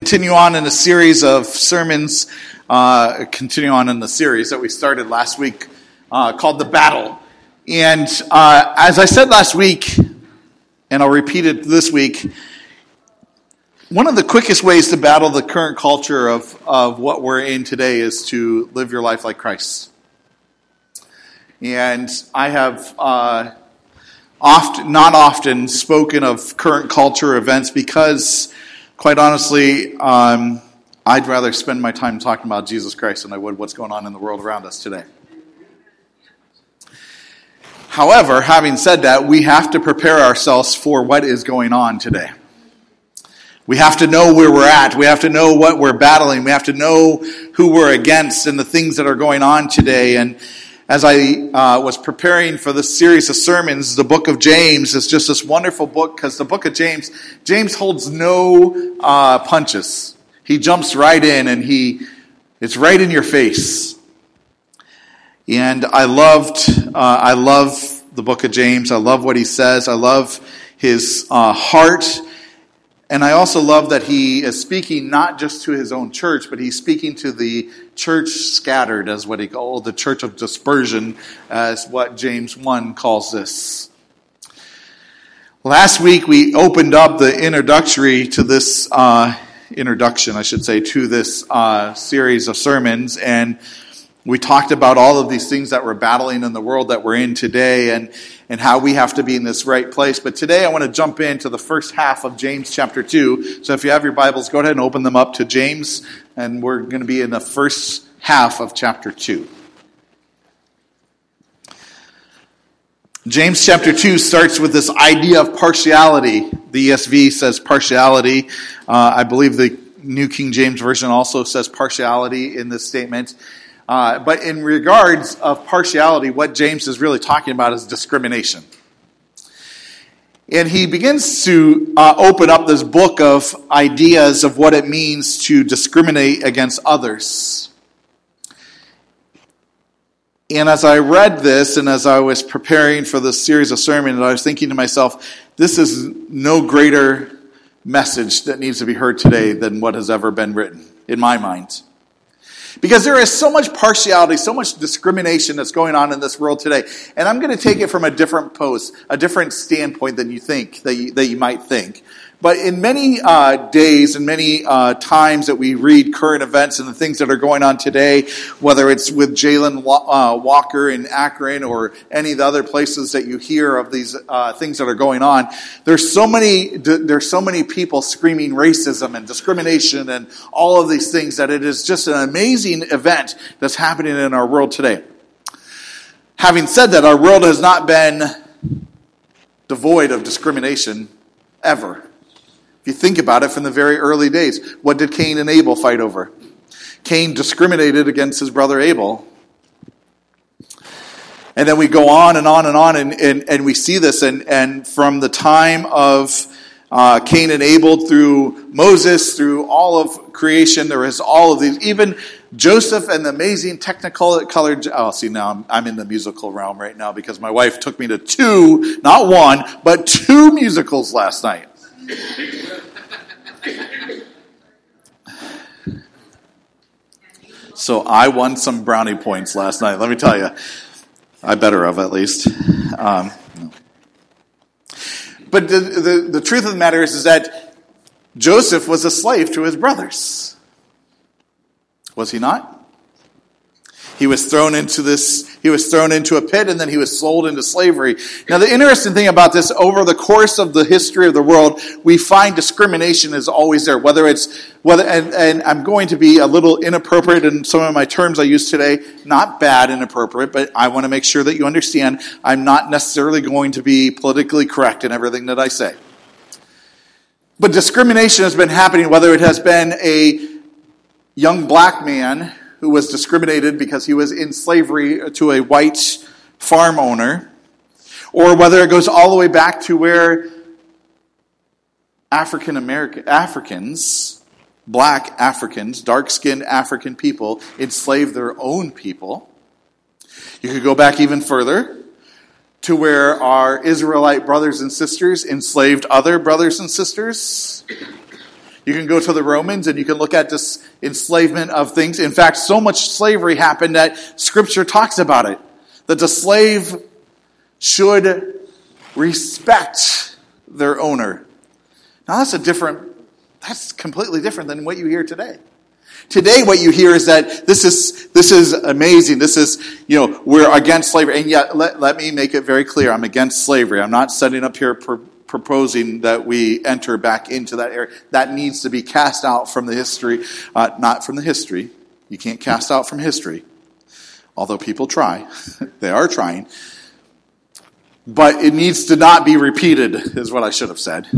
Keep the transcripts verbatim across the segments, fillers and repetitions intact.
continue on in a series of sermons, uh, continue on in the series that we started last week uh, called The Battle. And uh, as I said last week, and I'll repeat it this week, one of the quickest ways to battle the current culture of, of what we're in today is to live your life like Christ. And I have uh, often, not often spoken of current culture events because, quite honestly, um, I'd rather spend my time talking about Jesus Christ than I would what's going on in the world around us today. However, having said that, we have to prepare ourselves for what is going on today. We have to know where we're at. We have to know what we're battling. We have to know who we're against and the things that are going on today. And as I uh, was preparing for this series of sermons, the book of James is just this wonderful book because the book of James, James holds no uh, punches. He jumps right in and he, it's right in your face. And I loved, uh, I love the book of James. I love what he says. I love his uh, heart. And I also love that he is speaking not just to his own church, but he's speaking to the church scattered, as what he called the church of dispersion, as what James one calls this. Last week we opened up the introductory to this, uh, introduction, I should say, to this uh, series of sermons, and we talked about all of these things that we're battling in the world that we're in today, and and how we have to be in this right place. But today I want to jump into the first half of James chapter two. So if you have your Bibles, go ahead and open them up to James, and we're going to be in the first half of chapter two. James chapter two starts with this idea of partiality. The E S V says partiality. Uh, I believe the New King James Version also says partiality in this statement. Uh, but in regards of partiality, what James is really talking about is discrimination. And he begins to uh, open up this book of ideas of what it means to discriminate against others. And as I read this, and as I was preparing for this series of sermons, I was thinking to myself, this is no greater message that needs to be heard today than what has ever been written, in my mind. Because there is so much partiality, so much discrimination that's going on in this world today. And I'm going to take it from a different post, a different standpoint than you think, that you, that you might think. But in many uh, days and many uh, times that we read current events and the things that are going on today, whether it's with Jalen uh, Walker in Akron or any of the other places that you hear of these uh, things that are going on, there's so many there's so many people screaming racism and discrimination and all of these things that it is just an amazing event that's happening in our world today. Having said that, our world has not been devoid of discrimination ever. You think about it from the very early days. What did Cain and Abel fight over? Cain discriminated against his brother Abel. And then we go on and on and on, and, and, and we see this. And, and from the time of uh, Cain and Abel through Moses, through all of creation, there is all of these. Even Joseph and the amazing technicolor. Oh, see, now I'm, I'm in the musical realm right now because my wife took me to two, not one, but two musicals last night. So I won some brownie points last night. Let me tell you, I better have at least. Um, no. But the, the the truth of the matter is, is that Joseph was a slave to his brothers. Was he not? He was thrown into this. He was thrown into a pit, and then he was sold into slavery. Now, the interesting thing about this, over the course of the history of the world, we find discrimination is always there. Whether it's whether, and, and I'm going to be a little inappropriate in some of my terms I use today. Not bad, inappropriate, but I want to make sure that you understand. I'm not necessarily going to be politically correct in everything that I say. But discrimination has been happening. Whether it has been a young black man who was discriminated because he was in slavery to a white farm owner, or whether it goes all the way back to where African American Africans, black Africans, dark-skinned African people enslaved their own people. You could go back even further to where our Israelite brothers and sisters enslaved other brothers and sisters. You can go to the Romans and you can look at this enslavement of things. In fact, so much slavery happened that Scripture talks about it. That the slave should respect their owner. Now that's a different, that's completely different than what you hear today. Today what you hear is that this is this is amazing. This is, you know, we're against slavery. And yet, let, let me make it very clear, I'm against slavery. I'm not setting up here pr- proposing that we enter back into that area. That needs to be cast out from the history, uh, not from the history. You can't cast out from history. Although people try. They are trying. But it needs to not be repeated, is what I should have said.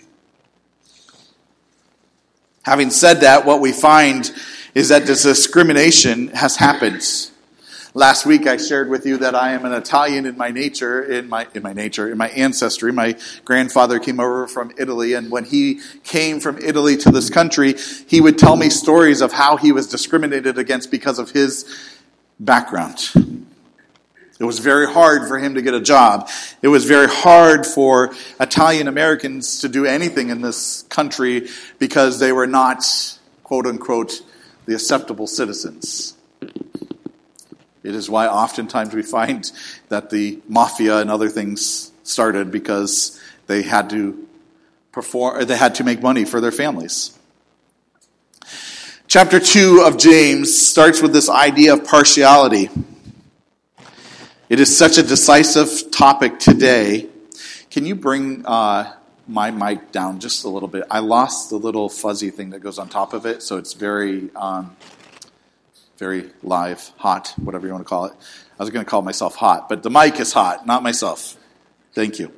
Having said that, what we find is that this discrimination has happened. Last week I shared with you that I am an Italian in my nature, in my in my nature, in my ancestry. My grandfather came over from Italy, and when he came from Italy to this country, he would tell me stories of how he was discriminated against because of his background. It was very hard for him to get a job. It was very hard for Italian Americans to do anything in this country because they were not, quote unquote, the acceptable citizens. It is why oftentimes we find that the mafia and other things started because they had to perform, or they had to make money for their families. Chapter two of James starts with this idea of partiality. It is such a decisive topic today. Can you bring uh, my mic down just a little bit? I lost the little fuzzy thing that goes on top of it, so it's very, um, very live, hot, whatever you want to call it. I was going to call myself hot, but the mic is hot, not myself. Thank you.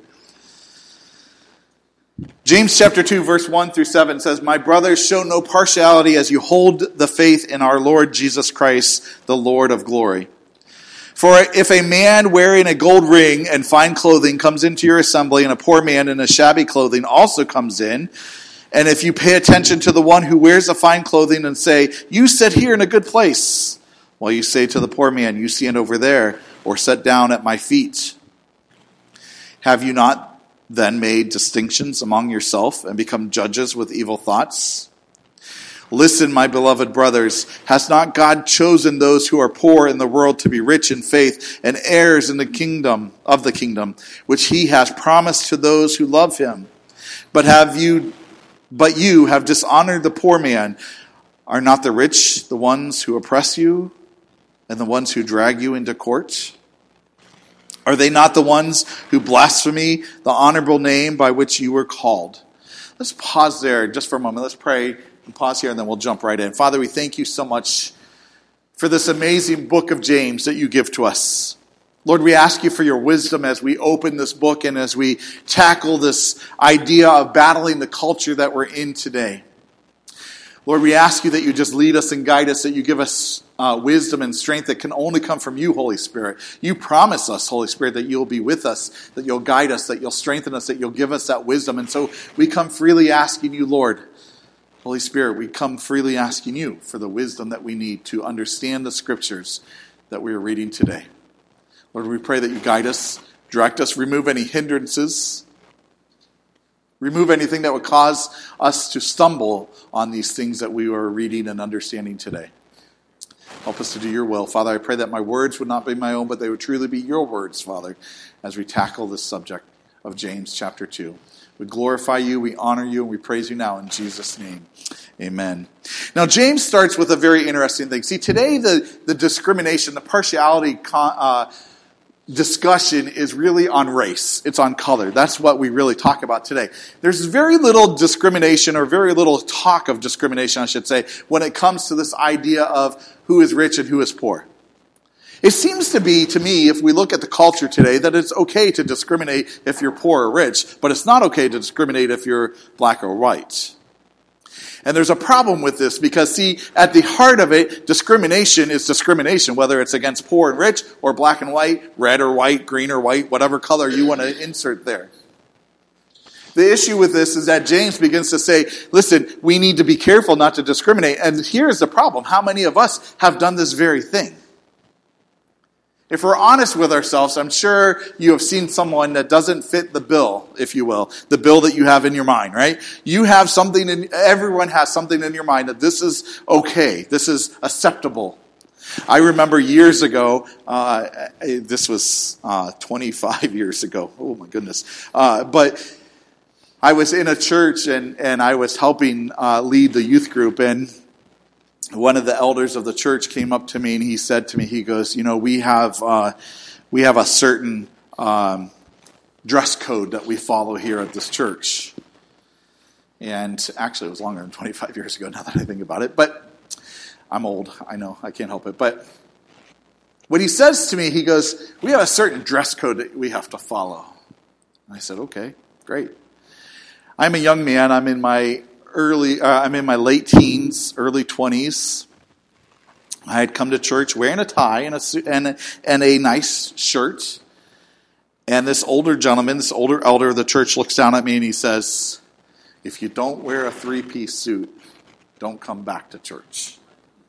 James chapter two, verse one through seven says, "My brothers, show no partiality as you hold the faith in our Lord Jesus Christ, the Lord of glory. For if a man wearing a gold ring and fine clothing comes into your assembly, and a poor man in a shabby clothing also comes in, and if you pay attention to the one who wears the fine clothing and say, 'You sit here in a good place,' while you say to the poor man, 'You stand over there,' or 'Sit down at my feet,' have you not then made distinctions among yourself and become judges with evil thoughts? Listen, my beloved brothers, has not God chosen those who are poor in the world to be rich in faith and heirs in the kingdom of the kingdom, which he has promised to those who love him? But have you, but you have dishonored the poor man. Are not the rich the ones who oppress you and the ones who drag you into court? Are they not the ones who blaspheme the honorable name by which you were called?" Let's pause there just for a moment. Let's pray. And pause here and then we'll jump right in. Father, we thank you so much for this amazing book of James that you give to us. Lord, we ask you for your wisdom as we open this book and as we tackle this idea of battling the culture that we're in today. Lord, we ask you that you just lead us and guide us, that you give us uh, wisdom and strength that can only come from you, Holy Spirit. You promise us, Holy Spirit, that you'll be with us, that you'll guide us, that you'll strengthen us, that you'll give us that wisdom. And so we come freely asking you, Lord, Holy Spirit, we come freely asking you for the wisdom that we need to understand the scriptures that we are reading today. Lord, we pray that you guide us, direct us, remove any hindrances, remove anything that would cause us to stumble on these things that we are reading and understanding today. Help us to do your will. Father, I pray that my words would not be my own, but they would truly be your words, Father, as we tackle this subject of James chapter two. We glorify you, we honor you, and we praise you now in Jesus' name. Amen. Now, James starts with a very interesting thing. See, today the, the discrimination, the partiality uh, discussion is really on race. It's on color. That's what we really talk about today. There's very little discrimination, or very little talk of discrimination, I should say, when it comes to this idea of who is rich and who is poor. It seems to be, to me, if we look at the culture today, that it's okay to discriminate if you're poor or rich, but it's not okay to discriminate if you're black or white. And there's a problem with this because, see, at the heart of it, discrimination is discrimination, whether it's against poor and rich, or black and white, red or white, green or white, whatever color you want to insert there. The issue with this is that James begins to say, listen, we need to be careful not to discriminate. And here's the problem. How many of us have done this very thing? If we're honest with ourselves, I'm sure you have seen someone that doesn't fit the bill, if you will, the bill that you have in your mind, right? You have something, in, everyone has something in your mind that this is okay, this is acceptable. I remember years ago, uh, this was uh, twenty-five years ago, oh my goodness, uh, but I was in a church and, and I was helping uh, lead the youth group, and one of the elders of the church came up to me and he said to me, he goes, you know, we have uh, we have a certain um, dress code that we follow here at this church. And actually it was longer than twenty-five years ago now that I think about it, but I'm old, I know, I can't help it. But what he says to me, he goes, we have a certain dress code that we have to follow. And I said, okay, great. I'm a young man, I'm in my Early, uh, I'm in my late teens, early twenties. I had come to church wearing a tie and a suit and a, and a nice shirt. And this older gentleman, this older elder of the church, looks down at me and he says, "If you don't wear a three-piece suit, don't come back to church."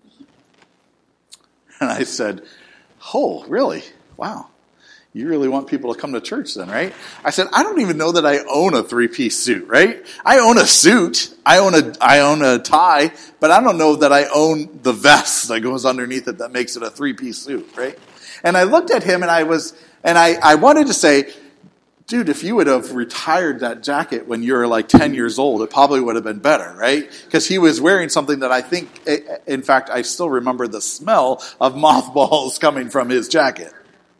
And I said, "Oh, really? Wow. You really want people to come to church then, right?" I said, I don't even know that I own a three-piece suit, right? I own a suit, I own a I own a tie, but I don't know that I own the vest that goes underneath it that makes it a three-piece suit, right? And I looked at him and I was, and I, I wanted to say, dude, if you would have retired that jacket when you were like ten years old, it probably would have been better, right? Because he was wearing something that I think, in fact, I still remember the smell of mothballs coming from his jacket.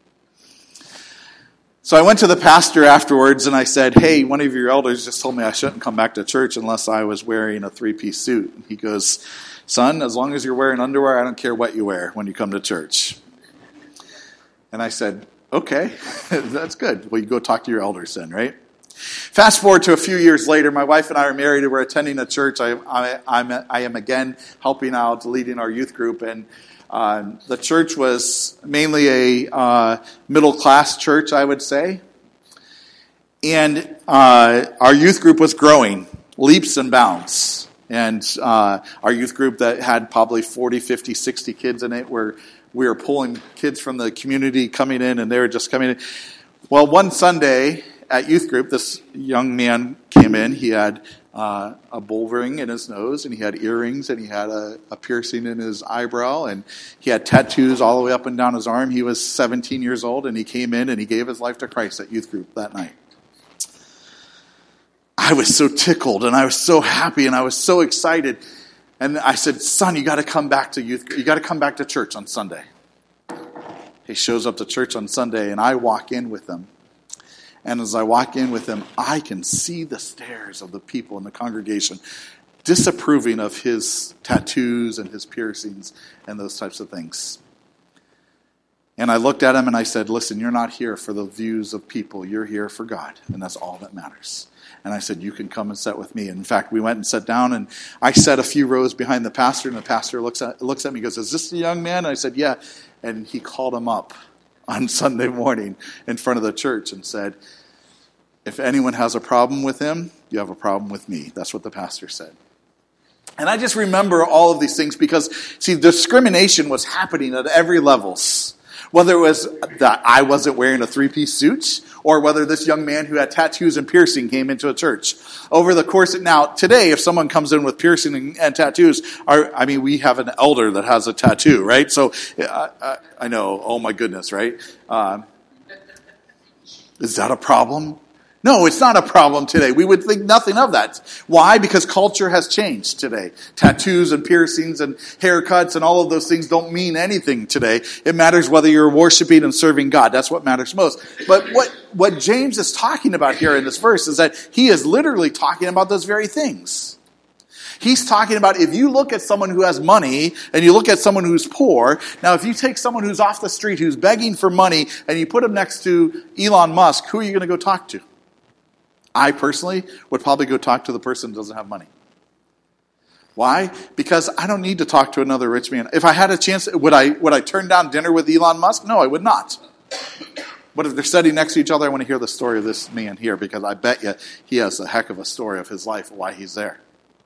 So I went to the pastor afterwards and I said, hey, one of your elders just told me I shouldn't come back to church unless I was wearing a three-piece suit. And he goes, son, as long as you're wearing underwear, I don't care what you wear when you come to church. And I said, okay, that's good. Well, you go talk to your elders then, right? Fast forward to a few years later, my wife and I are married and we're attending a church. I, I, I'm, I am again helping out, leading our youth group, and Uh, the church was mainly a uh, middle-class church, I would say. And uh, our youth group was growing, leaps and bounds. And uh, our youth group that had probably forty, fifty, sixty kids in it, where we were pulling kids from the community coming in, and they were just coming in. Well, one Sunday at youth group, this young man came in. He had Uh, a bull ring in his nose, and he had earrings, and he had a, a piercing in his eyebrow, and he had tattoos all the way up and down his arm. He was seventeen years old, and he came in and he gave his life to Christ at youth group that night. I was so tickled, and I was so happy, and I was so excited. And I said, son, you got to come back to youth. You got to come back to church on Sunday. He shows up to church on Sunday, and I walk in with him. And as I walk in with him, I can see the stares of the people in the congregation disapproving of his tattoos and his piercings and those types of things. And I looked at him and I said, listen, you're not here for the views of people. You're here for God, and that's all that matters. And I said, you can come and sit with me. And in fact, we went and sat down, and I sat a few rows behind the pastor, and the pastor looks at, looks at me and goes, is this the young man? And I said, yeah. And he called him up on Sunday morning in front of the church and said, if anyone has a problem with him, you have a problem with me. That's what the pastor said. And I just remember all of these things because, see, discrimination was happening at every levels. Whether it was that I wasn't wearing a three-piece suit, or whether this young man who had tattoos and piercing came into a church. Over the course of, now, today, if someone comes in with piercing and, and tattoos, our, I mean, we have an elder that has a tattoo, right? So, I, I, I know, oh my goodness, right? Uh, is that a problem? No, it's not a problem today. We would think nothing of that. Why? Because culture has changed today. Tattoos and piercings and haircuts and all of those things don't mean anything today. It matters whether you're worshiping and serving God. That's what matters most. But what, what James is talking about here in this verse is that he is literally talking about those very things. He's talking about if you look at someone who has money and you look at someone who's poor. Now, if you take someone who's off the street, who's begging for money, and you put him next to Elon Musk, who are you going to go talk to? I personally would probably go talk to the person who doesn't have money. Why? Because I don't need to talk to another rich man. If I had a chance, would I would I turn down dinner with Elon Musk? No, I would not. But if they're sitting next to each other, I want to hear the story of this man here, because I bet you he has a heck of a story of his life, why he's there.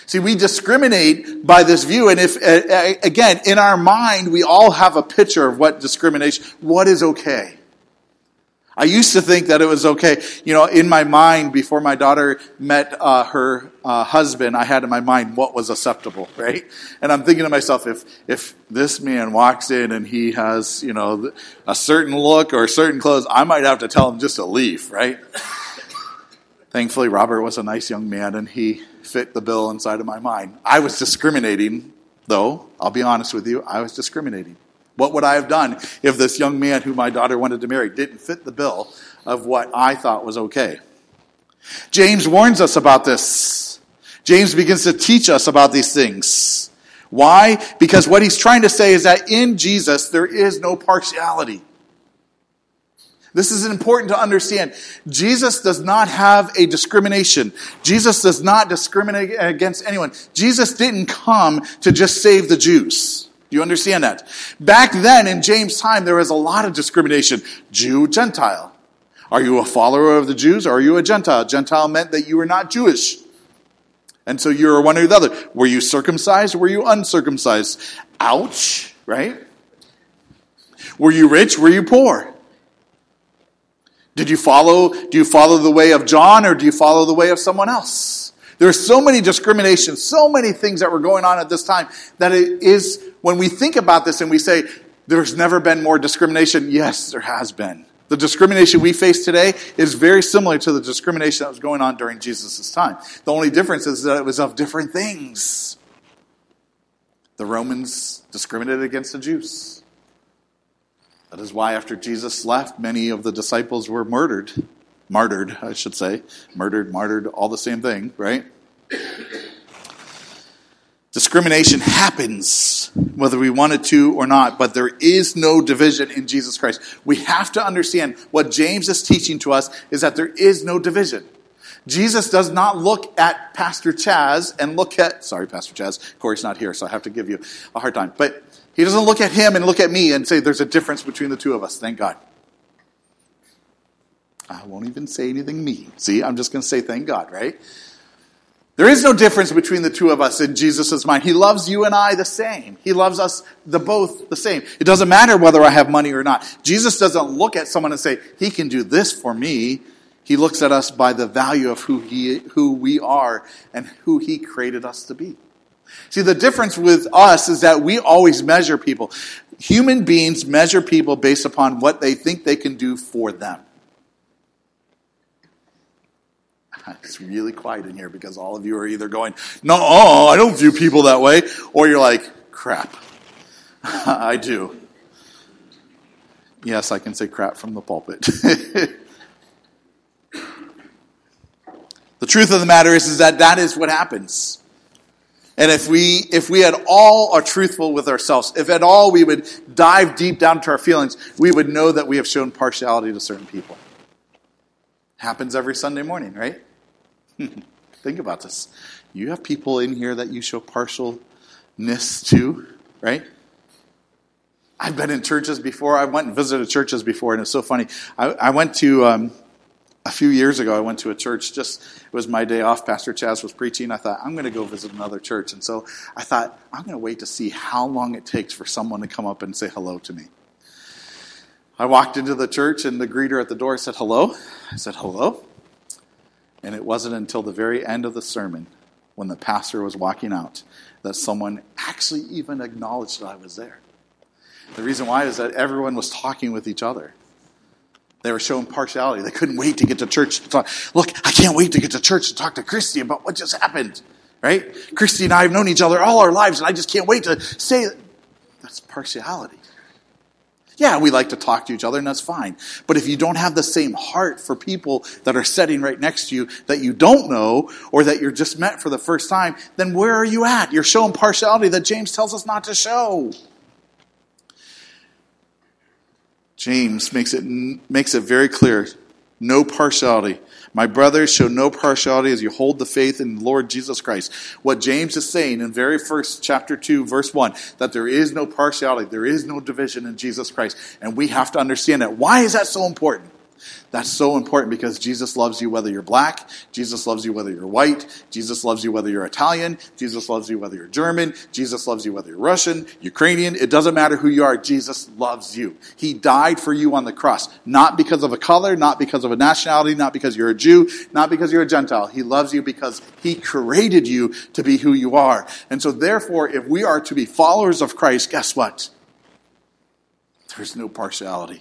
See, we discriminate by this view, and if, again, in our mind, we all have a picture of what discrimination, what is okay. I used to think that it was okay. You know, in my mind, before my daughter met uh, her uh, husband, I had in my mind what was acceptable, right? And I'm thinking to myself, if if this man walks in and he has, you know, a certain look or certain clothes, I might have to tell him just to leave, right? Thankfully, Robert was a nice young man, and he fit the bill inside of my mind. I was discriminating, though. I'll be honest with you. I was discriminating. What would I have done if this young man who my daughter wanted to marry didn't fit the bill of what I thought was okay? James warns us about this. James begins to teach us about these things. Why? Because what he's trying to say is that in Jesus, there is no partiality. This is important to understand. Jesus does not have a discrimination. Jesus does not discriminate against anyone. Jesus didn't come to just save the Jews. Do you understand that? Back then, in James' time, there was a lot of discrimination. Jew, Gentile. Are you a follower of the Jews or are you a Gentile? Gentile meant that you were not Jewish. And so you were one or the other. Were you circumcised or were you uncircumcised? Ouch, right? Were you rich? Were you poor? Did you follow, do you follow the way of John or do you follow the way of someone else? There are so many discriminations, so many things that were going on at this time that it is, when we think about this and we say, there's never been more discrimination, yes, there has been. The discrimination we face today is very similar to the discrimination that was going on during Jesus' time. The only difference is that it was of different things. The Romans discriminated against the Jews. That is why after Jesus left, many of the disciples were murdered. Martyred, I should say. Murdered, martyred, all the same thing, right? Discrimination happens, whether we want it to or not, but there is no division in Jesus Christ. We have to understand what James is teaching to us is that there is no division. Jesus does not look at Pastor Chaz and look at, sorry, Pastor Chaz, Corey's not here, so I have to give you a hard time. But he doesn't look at him and look at me and say there's a difference between the two of us, thank God. I won't even say anything mean. See, I'm just going to say thank God, right? There is no difference between the two of us in Jesus' mind. He loves you and I the same. He loves us the both the same. It doesn't matter whether I have money or not. Jesus doesn't look at someone and say, he can do this for me. He looks at us by the value of who he, who we are and who he created us to be. See, the difference with us is that we always measure people. Human beings measure people based upon what they think they can do for them. It's really quiet in here because all of you are either going, no, I don't view people that way, or you're like, crap. I do. Yes, I can say crap from the pulpit. The truth of the matter is, is that that is what happens. And if we if we at all are truthful with ourselves, if at all we would dive deep down to our feelings, we would know that we have shown partiality to certain people. Happens every Sunday morning, right? Think about this. You have people in here that you show partialness to, right? I've been in churches before. I went and visited churches before, and it's so funny. I, I went to, um, a few years ago, I went to a church, just, it was my day off. Pastor Chaz was preaching. I thought, I'm going to go visit another church. And so I thought, I'm going to wait to see how long it takes for someone to come up and say hello to me. I walked into the church, and the greeter at the door said, hello. I said, hello. And it wasn't until the very end of the sermon, when the pastor was walking out, that someone actually even acknowledged that I was there. The reason why is that everyone was talking with each other. They were showing partiality. They couldn't wait to get to church to talk. Look, I can't wait to get to church to talk to Christy about what just happened. Right? Christy and I have known each other all our lives, and I just can't wait to say that. That's partiality. Yeah, we like to talk to each other, and that's fine. But if you don't have the same heart for people that are sitting right next to you that you don't know, or that you're just met for the first time, then where are you at? You're showing partiality that James tells us not to show. James makes it makes it very clear. No partiality. My brothers, show no partiality as you hold the faith in the Lord Jesus Christ. What James is saying in very first chapter two, verse one, that there is no partiality, there is no division in Jesus Christ. And we have to understand that. Why is that so important? That's so important because Jesus loves you whether you're black. Jesus loves you whether you're white. Jesus loves you whether you're Italian. Jesus loves you whether you're German. Jesus loves you whether you're Russian, Ukrainian. It doesn't matter who you are. Jesus loves you. He died for you on the cross. Not because of a color, not because of a nationality, not because you're a Jew, not because you're a Gentile. He loves you because he created you to be who you are. And so therefore, if we are to be followers of Christ, guess what? There's no partiality.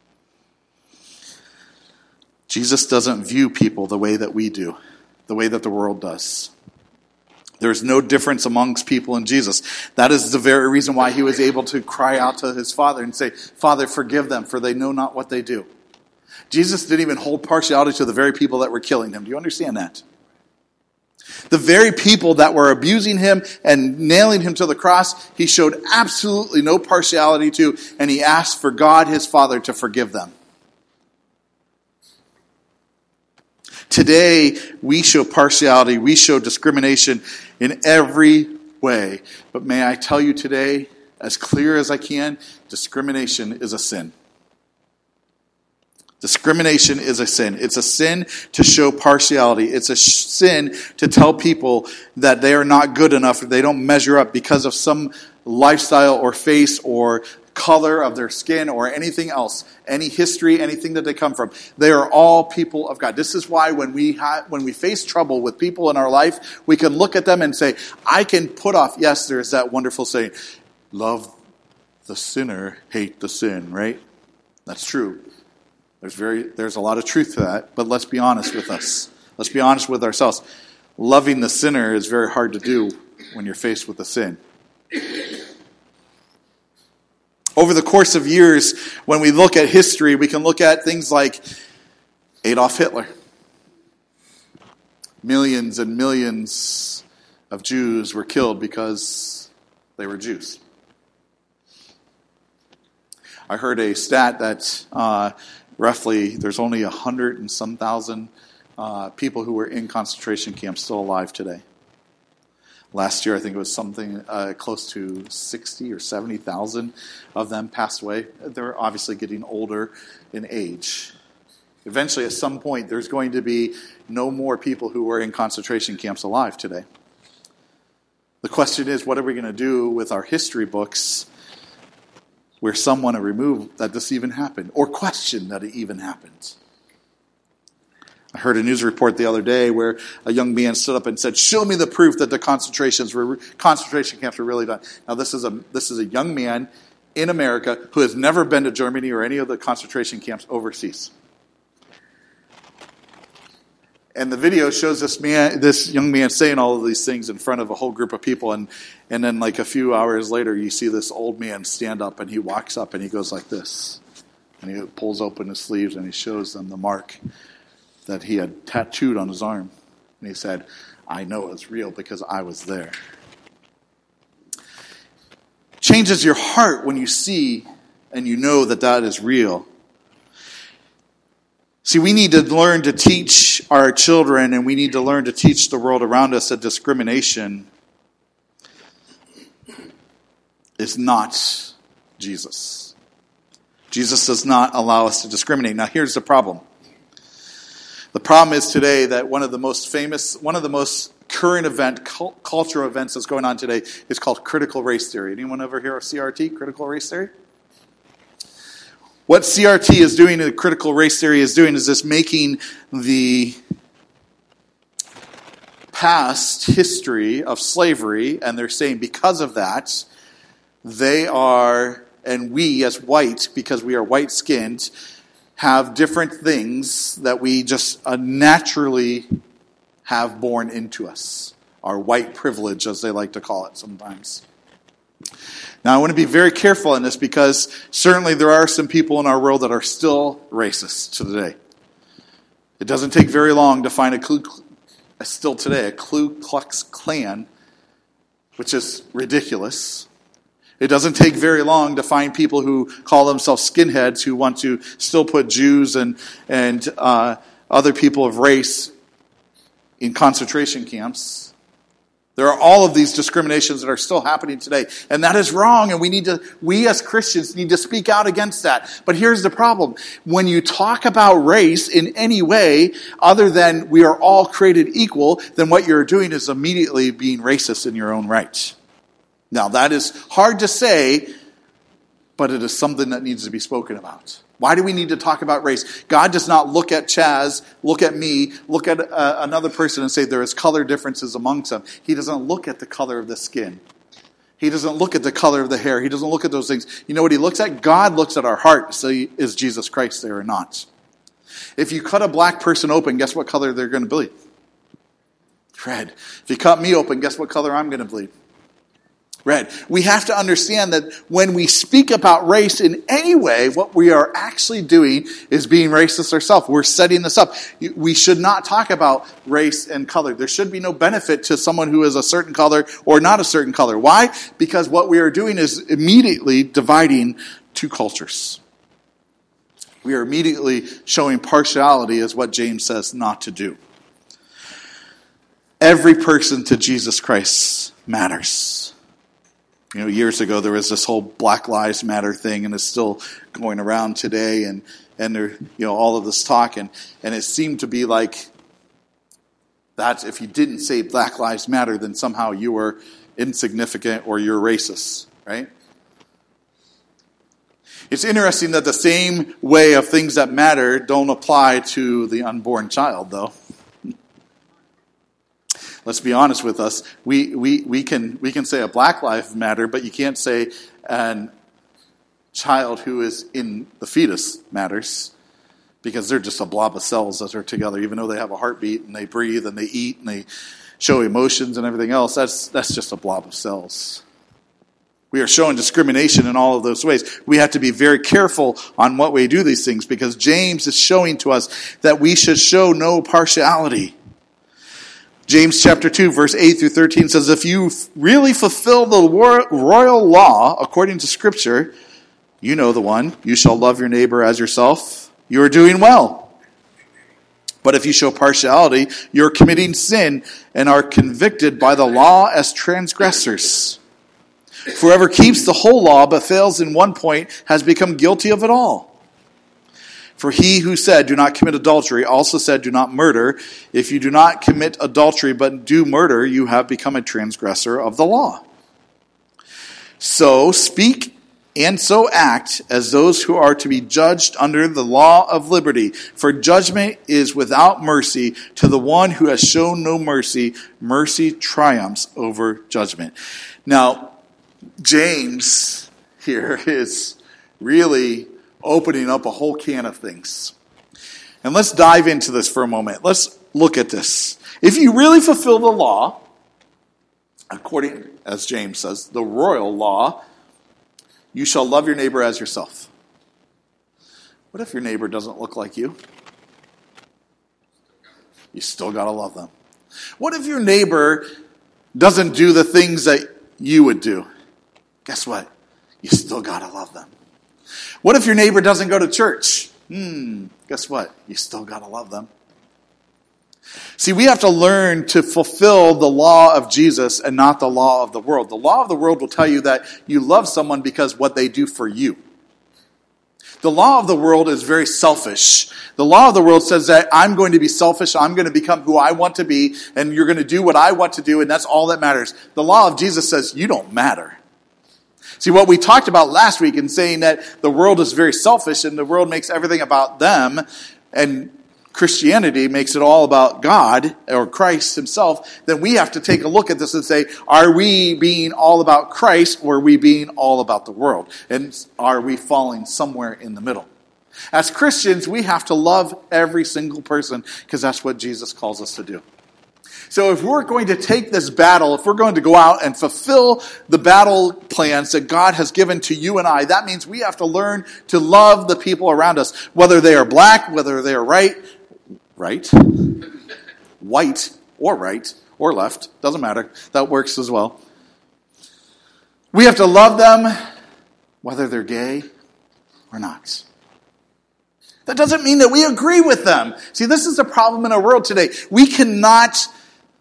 Jesus doesn't view people the way that we do, the way that the world does. There's no difference amongst people in Jesus. That is the very reason why he was able to cry out to his Father and say, Father, forgive them, for they know not what they do. Jesus didn't even hold partiality to the very people that were killing him. Do you understand that? The very people that were abusing him and nailing him to the cross, he showed absolutely no partiality to, and he asked for God, his Father, to forgive them. Today, we show partiality, we show discrimination in every way. But may I tell you today, as clear as I can, discrimination is a sin. Discrimination is a sin. It's a sin to show partiality. It's a sh- sin to tell people that they are not good enough, or they don't measure up because of some lifestyle or face or color of their skin or anything else, any history, anything that they come from. They are all people of God. This is why when we ha- when we face trouble with people in our life, we can look at them and say, I can put off, yes, there's that wonderful saying, love the sinner, hate the sin, right? That's true. There's very there's a lot of truth to that, but let's be honest with us. Let's be honest with ourselves. Loving the sinner is very hard to do when you're faced with a sin. Over the course of years, when we look at history, we can look at things like Adolf Hitler. Millions and millions of Jews were killed because they were Jews. I heard a stat that uh, roughly there's only a hundred and some thousand uh, people who were in concentration camps still alive today. Last year, I think it was something uh, close to sixty or seventy thousand of them passed away. They're obviously getting older in age. Eventually, at some point, there's going to be no more people who were in concentration camps alive today. The question is, what are we going to do with our history books where some want to remove that this even happened or question that it even happened? I heard a news report the other day where a young man stood up and said, show me the proof that the concentrations were, concentration camps were really done. Now, this is a this is a young man in America who has never been to Germany or any of the concentration camps overseas. And the video shows this man, this young man saying all of these things in front of a whole group of people. And, and then like a few hours later, you see this old man stand up and he walks up and he goes like this. And he pulls open his sleeves and he shows them the mark that he had tattooed on his arm. And he said, I know it's real because I was there. Changes your heart when you see and you know that that is real. See, we need to learn to teach our children and we need to learn to teach the world around us that discrimination is not Jesus. Jesus does not allow us to discriminate. Now, here's the problem. The problem is today that one of the most famous, one of the most current event, cult, cultural events that's going on today is called critical race theory. Anyone ever hear of C R T, critical race theory? What C R T is doing, the critical race theory is doing, is this making the past history of slavery, and they're saying because of that, they are, and we as white, because we are white-skinned, have different things that we just uh, naturally have born into us. Our white privilege, as they like to call it sometimes. Now, I want to be very careful in this because certainly there are some people in our world that are still racist to today. It doesn't take very long to find a Ku, still today, a Ku Klux Klan, which is ridiculous. It doesn't take very long to find people who call themselves skinheads who want to still put Jews and and uh, other people of race in concentration camps. There are all of these discriminations that are still happening today. And that is wrong. And we need to, we as Christians need to speak out against that. But here's the problem. When you talk about race in any way other than we are all created equal, then what you're doing is immediately being racist in your own right. Now that is hard to say, but it is something that needs to be spoken about. Why do we need to talk about race? God does not look at Chaz, look at me, look at uh, another person and say there is color differences amongst them. He doesn't look at the color of the skin. He doesn't look at the color of the hair. He doesn't look at those things. You know what he looks at? God looks at our heart. So is Jesus Christ there or not? If you cut a black person open, guess what color they're going to bleed? Red. If you cut me open, guess what color I'm going to bleed? Red. We have to understand that when we speak about race in any way, what we are actually doing is being racist ourselves. We're setting this up. We should not talk about race and color. There should be no benefit to someone who is a certain color or not a certain color. Why? Because what we are doing is immediately dividing two cultures. We are immediately showing partiality as what James says not to do. Every person to Jesus Christ matters. You know, years ago there was this whole Black Lives Matter thing, and it's still going around today, and and there, you know, all of this talk, and and it seemed to be like that if you didn't say Black Lives Matter, then somehow you were insignificant or you're racist, right? It's interesting that the same way of things that matter don't apply to the unborn child, though. Let's be honest with us. We we we can we can say a Black Lives Matter, but you can't say a child who is in the fetus matters, because they're just a blob of cells that are together. Even though they have a heartbeat and they breathe and they eat and they show emotions and everything else, that's that's just a blob of cells. We are showing discrimination in all of those ways. We have to be very careful on what we do these things, because James is showing to us that we should show no partiality. James chapter two, verse eight through thirteen says, if you really fulfill the royal law according to Scripture, you know the one, you shall love your neighbor as yourself, you are doing well. But if you show partiality, you are committing sin and are convicted by the law as transgressors. For whoever keeps the whole law but fails in one point has become guilty of it all. For he who said, do not commit adultery, also said, do not murder. If you do not commit adultery but do murder, you have become a transgressor of the law. So speak and so act as those who are to be judged under the law of liberty. For judgment is without mercy to the one who has shown no mercy. Mercy triumphs over judgment. Now, James here is really opening up a whole can of things. And let's dive into this for a moment. Let's look at this. If you really fulfill the law, according, as James says, the royal law, you shall love your neighbor as yourself. What if your neighbor doesn't look like you? You still got to love them. What if your neighbor doesn't do the things that you would do? Guess what? You still got to love them. What if your neighbor doesn't go to church? Hmm, guess what? You still got to love them. See, we have to learn to fulfill the law of Jesus and not the law of the world. The law of the world will tell you that you love someone because what they do for you. The law of the world is very selfish. The law of the world says that I'm going to be selfish, I'm going to become who I want to be, and you're going to do what I want to do, and that's all that matters. The law of Jesus says you don't matter. See, what we talked about last week in saying that the world is very selfish and the world makes everything about them, and Christianity makes it all about God or Christ himself, then we have to take a look at this and say, are we being all about Christ or are we being all about the world? And are we falling somewhere in the middle? As Christians, we have to love every single person because that's what Jesus calls us to do. So if we're going to take this battle, if we're going to go out and fulfill the battle plans that God has given to you and I, that means we have to learn to love the people around us, whether they are black, whether they are right, right, white, or right, or left, doesn't matter. That works as well. We have to love them, whether they're gay or not. That doesn't mean that we agree with them. See, this is the problem in our world today. We cannot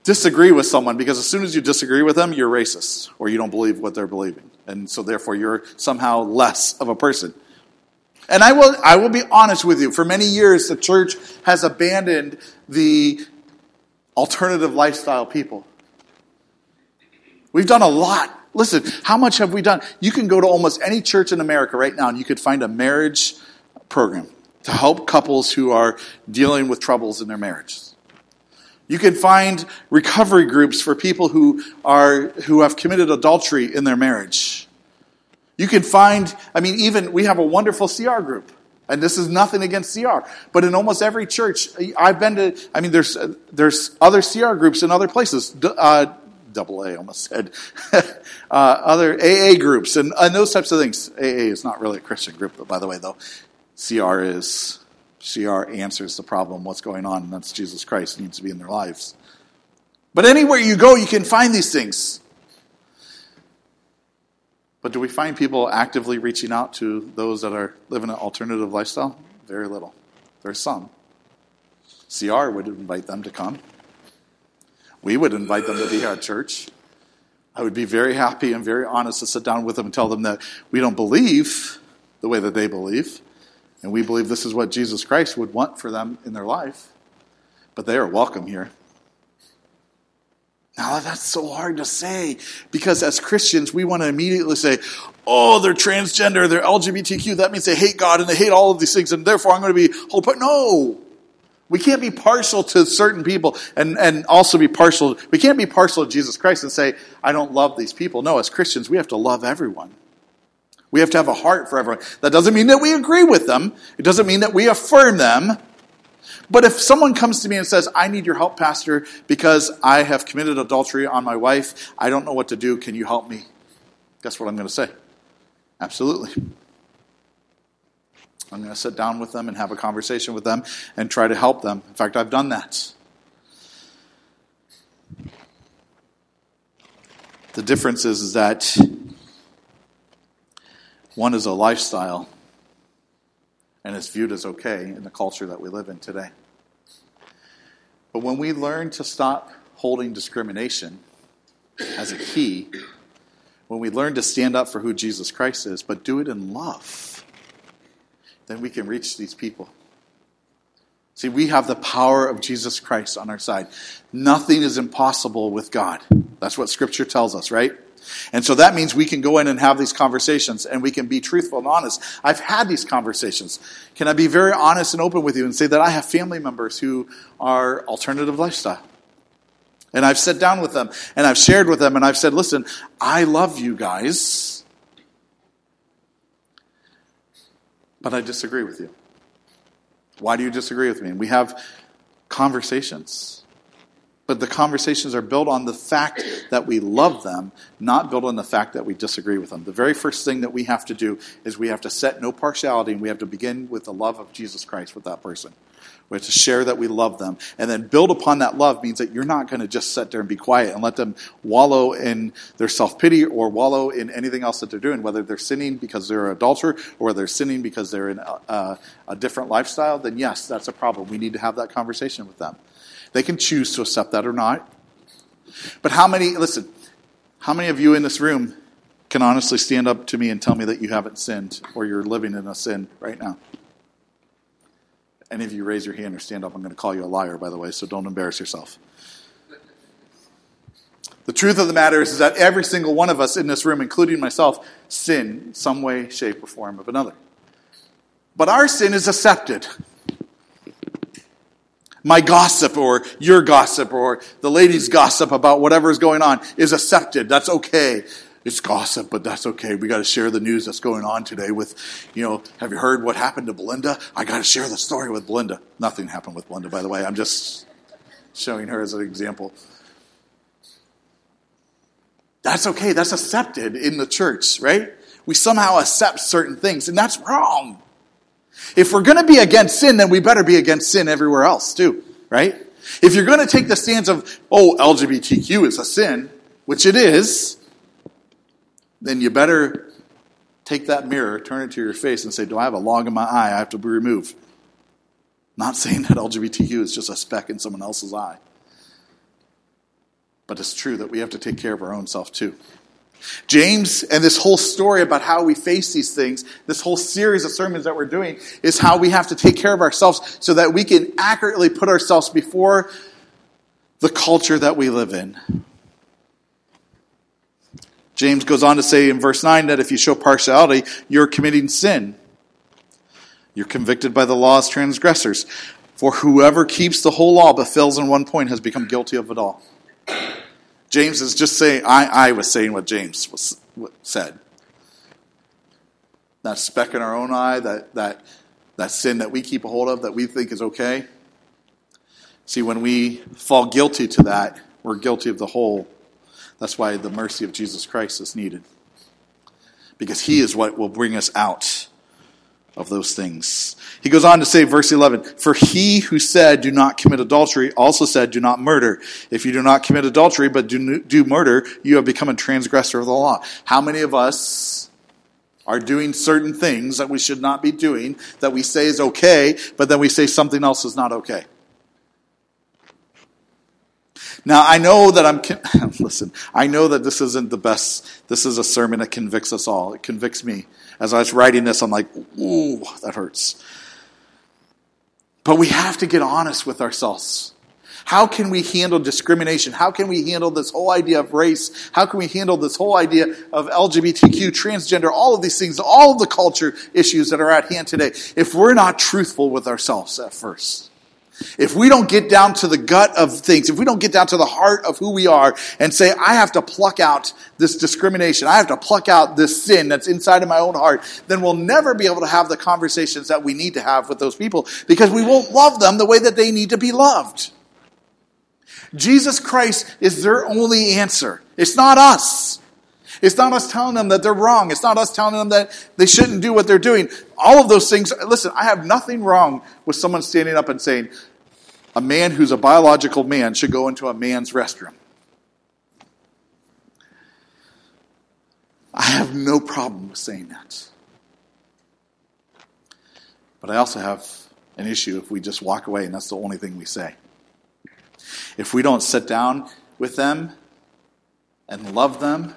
disagree with someone, because as soon as you disagree with them, you're racist, or you don't believe what they're believing. And so therefore you're somehow less of a person. And I will I will be honest with you. For many years, the church has abandoned the alternative lifestyle people. We've done a lot. Listen, how much have we done? You can go to almost any church in America right now, and you could find a marriage program to help couples who are dealing with troubles in their marriages. You can find recovery groups for people who are who have committed adultery in their marriage. You can find, I mean, even we have a wonderful C R group. And this is nothing against C R. But in almost every church, I've been to, I mean, there's there's other C R groups in other places. Uh, double A, almost said. uh, other A A groups and, and those types of things. A A is not really a Christian group, but by the way, though, C R is. C R answers the problem, what's going on, and that's Jesus Christ needs to be in their lives. But anywhere you go, you can find these things. But do we find people actively reaching out to those that are living an alternative lifestyle? Very little. There's some. C R would invite them to come. We would invite them to be at church. I would be very happy and very honest to sit down with them and tell them that we don't believe the way that they believe. And we believe this is what Jesus Christ would want for them in their life. But they are welcome here. Now, that's so hard to say, because as Christians, we want to immediately say, oh, they're transgender, they're L G B T Q, that means they hate God and they hate all of these things, and therefore I'm going to be whole. No! We can't be partial to certain people and, and also be partial. We can't be partial to Jesus Christ and say, I don't love these people. No, as Christians, we have to love everyone. We have to have a heart for everyone. That doesn't mean that we agree with them. It doesn't mean that we affirm them. But if someone comes to me and says, I need your help, Pastor, because I have committed adultery on my wife, I don't know what to do, can you help me? Guess what I'm going to say? Absolutely. I'm going to sit down with them and have a conversation with them and try to help them. In fact, I've done that. The difference is, is that one is a lifestyle, and it's viewed as okay in the culture that we live in today. But when we learn to stop holding discrimination as a key, when we learn to stand up for who Jesus Christ is, but do it in love, then we can reach these people. See, we have the power of Jesus Christ on our side. Nothing is impossible with God. That's what Scripture tells us, right? And so that means we can go in and have these conversations, and we can be truthful and honest. I've had these conversations. Can I be very honest and open with you and say that I have family members who are alternative lifestyle? And I've sat down with them, and I've shared with them, and I've said, listen, I love you guys, but I disagree with you. Why do you disagree with me? And we have conversations. But the conversations are built on the fact that we love them, not built on the fact that we disagree with them. The very first thing that we have to do is we have to set no partiality, and we have to begin with the love of Jesus Christ with that person. We have to share that we love them. And then build upon that love means that you're not going to just sit there and be quiet and let them wallow in their self-pity or wallow in anything else that they're doing, whether they're sinning because they're an adulterer or whether they're sinning because they're in a, a, a different lifestyle. Then yes, that's a problem. We need to have that conversation with them. They can choose to accept that or not. But how many, listen, how many of you in this room can honestly stand up to me and tell me that you haven't sinned or you're living in a sin right now? Any of you raise your hand or stand up, I'm going to call you a liar, by the way, so don't embarrass yourself. The truth of the matter is, is that every single one of us in this room, including myself, sin in some way, shape, or form of another. But our sin is accepted. My gossip or your gossip or the ladies' gossip about whatever is going on is accepted. That's okay. It's gossip, but that's okay. We got to share the news that's going on today with, you know, have you heard what happened to Belinda? I got to share the story with Belinda. Nothing happened with Belinda, by the way. I'm just showing her as an example. That's okay. That's accepted in the church, right? We somehow accept certain things, and that's wrong. If we're going to be against sin, then we better be against sin everywhere else too, right? If you're going to take the stance of, oh, L G B T Q is a sin, which it is, then you better take that mirror, turn it to your face, and say, do I have a log in my eye I have to be removed? Not saying that L G B T Q is just a speck in someone else's eye. But it's true that we have to take care of our own self too. James and this whole story about how we face these things, this whole series of sermons that we're doing, is how we have to take care of ourselves so that we can accurately put ourselves before the culture that we live in. James goes on to say in verse nine that if you show partiality, you're committing sin. You're convicted by the law as transgressors. For whoever keeps the whole law but fails in one point has become guilty of it all. James is just saying, I, I was saying what James was, said. That speck in our own eye, that, that, that sin that we keep a hold of, that we think is okay. See, when we fall guilty to that, we're guilty of the whole. That's why the mercy of Jesus Christ is needed. Because he is what will bring us out of those things. He goes on to say, verse eleven, for he who said, do not commit adultery, also said, do not murder. If you do not commit adultery, but do, do murder, you have become a transgressor of the law. How many of us are doing certain things that we should not be doing, that we say is okay, but then we say something else is not okay? Now, I know that I'm, listen, I know that this isn't the best, this is a sermon that convicts us all. It convicts me. As I was writing this, I'm like, ooh, that hurts. But we have to get honest with ourselves. How can we handle discrimination? How can we handle this whole idea of race? How can we handle this whole idea of L G B T Q, transgender, all of these things, all of the culture issues that are at hand today, if we're not truthful with ourselves at first? If we don't get down to the gut of things, if we don't get down to the heart of who we are and say, I have to pluck out this discrimination, I have to pluck out this sin that's inside of my own heart, then we'll never be able to have the conversations that we need to have with those people because we won't love them the way that they need to be loved. Jesus Christ is their only answer. It's not us. It's not us telling them that they're wrong. It's not us telling them that they shouldn't do what they're doing. All of those things, listen, I have nothing wrong with someone standing up and saying, a man who's a biological man should go into a man's restroom. I have no problem with saying that. But I also have an issue if we just walk away and that's the only thing we say. If we don't sit down with them and love them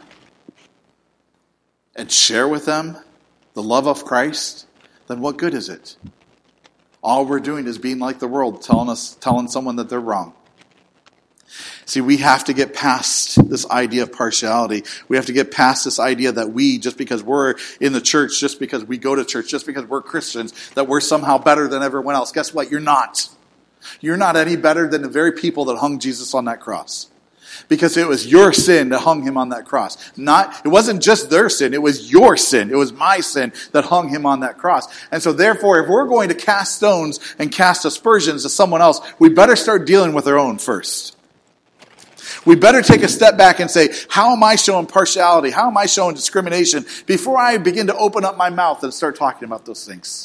and share with them the love of Christ, then what good is it? All we're doing is being like the world, telling us, telling someone that they're wrong. See, we have to get past this idea of partiality. We have to get past this idea that we, just because we're in the church, just because we go to church, just because we're Christians, that we're somehow better than everyone else. Guess what? You're not. You're not any better than the very people that hung Jesus on that cross. Because it was your sin that hung him on that cross. Not, it wasn't just their sin, it was your sin. It was my sin that hung him on that cross. And so therefore, if we're going to cast stones and cast aspersions to someone else, we better start dealing with our own first. We better take a step back and say, how am I showing partiality? How am I showing discrimination? Before I begin to open up my mouth and start talking about those things.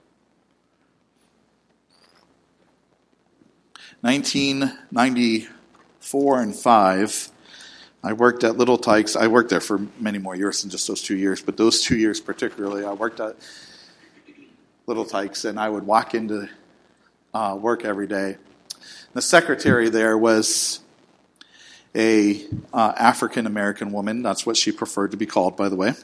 nineteen ninety-four and five, I worked at Little Tykes. I worked there for many more years than just those two years, but those two years particularly, I worked at Little Tykes, and I would walk into uh, work every day. The secretary there was a uh, African-American woman. That's what she preferred to be called, by the way.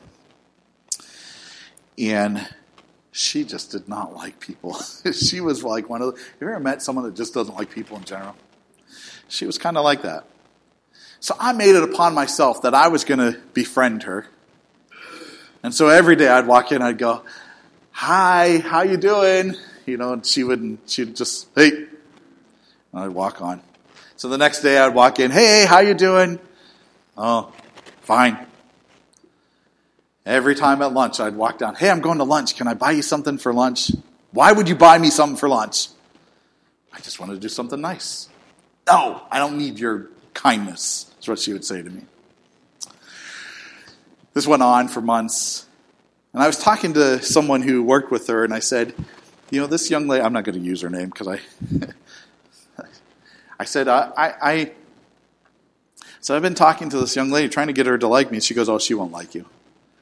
And she just did not like people. She was like one of the... Have you ever met someone that just doesn't like people in general? She was kind of like that. So I made it upon myself that I was going to befriend her. And so every day I'd walk in, I'd go, hi, how you doing? You know, and she would she'd just, hey. And I'd walk on. So the next day I'd walk in, hey, how you doing? Oh, fine. Every time at lunch I'd walk down, hey, I'm going to lunch. Can I buy you something for lunch? Why would you buy me something for lunch? I just wanted to do something nice. No, I don't need your kindness, is what she would say to me. This went on for months. And I was talking to someone who worked with her, and I said, you know, this young lady, I'm not going to use her name because I, I said, I, I, I, so I've been talking to this young lady, trying to get her to like me. She goes, oh, she won't like you.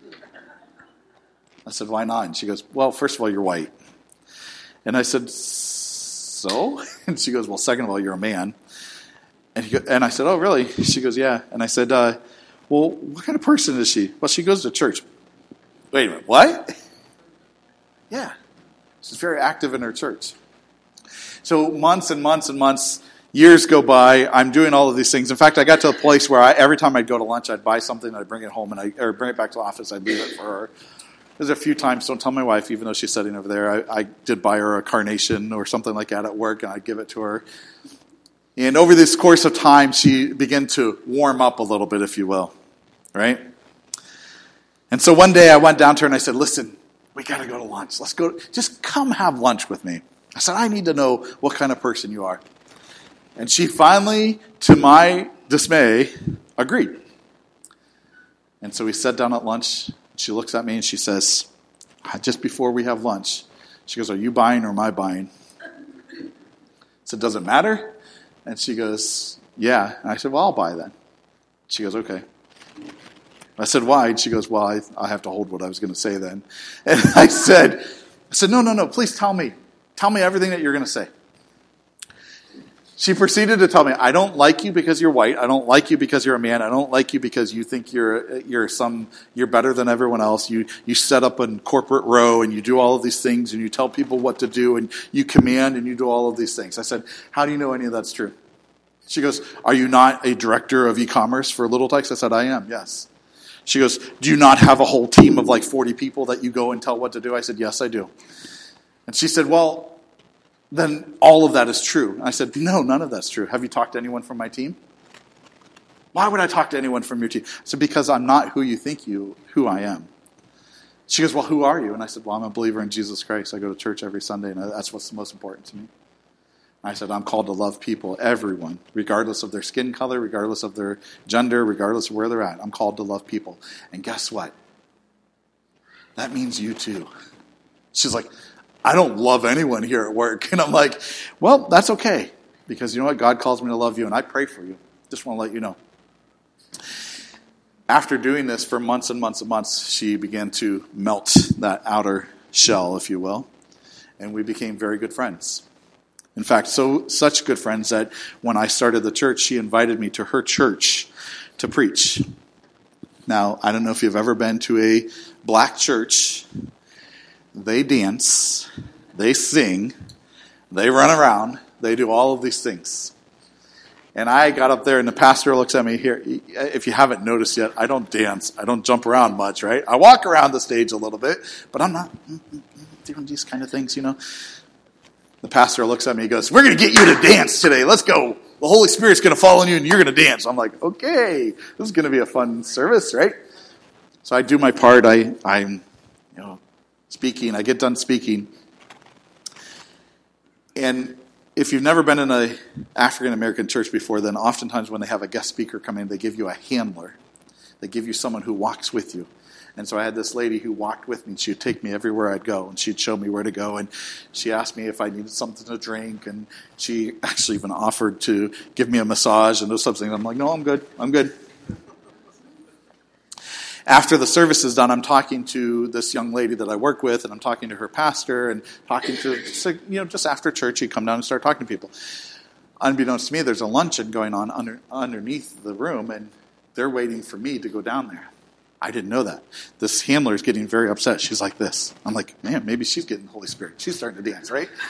I said, why not? And she goes, well, first of all, you're white. And I said, so? And she goes, well, second of all, you're a man. And, he go, and I said, oh, really? She goes, yeah. And I said, uh, well, what kind of person is she? Well, she goes to church. Wait a minute, what? Yeah. She's very active in her church. So months and months and months, years go by. I'm doing all of these things. In fact, I got to a place where I, every time I'd go to lunch, I'd buy something, I'd bring it home, and I or bring it back to the office. I'd leave it for her. There's a few times, don't tell my wife, even though she's sitting over there, I, I did buy her a carnation or something like that at work, and I'd give it to her. And over this course of time, she began to warm up a little bit, if you will, right? And so one day I went down to her and I said, listen, we got to go to lunch. Let's go. Just come have lunch with me. I said, I need to know what kind of person you are. And she finally, to my dismay, agreed. And so we sat down at lunch. She looks at me and she says, just before we have lunch, she goes, are you buying or am I buying? I said, does it matter? And she goes, yeah. And I said, well, I'll buy then. She goes, okay. I said, why? And she goes, well, I, I have to hold what I was going to say then. And I said, I said, no, no, no, please tell me. Tell me everything that you're going to say. She proceeded to tell me, I don't like you because you're white. I don't like you because you're a man. I don't like you because you think you're you're some you're better than everyone else. You you set up a corporate row and you do all of these things and you tell people what to do and you command and you do all of these things. I said, how do you know any of that's true? She goes, are you not a director of e-commerce for Little Tikes? I said, I am, yes. She goes, do you not have a whole team of like forty people that you go and tell what to do? I said, yes, I do. And she said, well, then all of that is true. And I said, no, none of that's true. Have you talked to anyone from my team? Why would I talk to anyone from your team? I said, because I'm not who you think you, who I am. She goes, well, who are you? And I said, well, I'm a believer in Jesus Christ. I go to church every Sunday, and that's what's the most important to me. I said, I'm called to love people, everyone, regardless of their skin color, regardless of their gender, regardless of where they're at. I'm called to love people. And guess what? That means you too. She's like, I don't love anyone here at work. And I'm like, well, that's okay. Because you know what? God calls me to love you, and I pray for you. Just want to let you know. After doing this for months and months and months, she began to melt that outer shell, if you will. And we became very good friends. In fact, so such good friends that when I started the church, she invited me to her church to preach. Now, I don't know if you've ever been to a black church. They dance, they sing, they run around, they do all of these things. And I got up there and the pastor looks at me here. If you haven't noticed yet, I don't dance. I don't jump around much, right? I walk around the stage a little bit, but I'm not doing these kind of things, you know. The pastor looks at me and goes, we're going to get you to dance today. Let's go. The Holy Spirit's going to fall on you and you're going to dance. I'm like, okay, this is going to be a fun service, right? So I do my part. I, I'm, you know, speaking. I get done speaking. And if you've never been in an African-American church before, then oftentimes when they have a guest speaker come in, they give you a handler. They give you someone who walks with you. And so I had this lady who walked with me. She'd take me everywhere I'd go, and she'd show me where to go. And she asked me if I needed something to drink, and she actually even offered to give me a massage and those types of things. I'm like, no, I'm good. I'm good. After the service is done, I'm talking to this young lady that I work with, and I'm talking to her pastor, and talking to, you know, just after church, you come down and start talking to people. Unbeknownst to me, there's a luncheon going on under, underneath the room, and they're waiting for me to go down there. I didn't know that. This handler is getting very upset. She's like this. I'm like, man, maybe she's getting the Holy Spirit. She's starting to dance, right?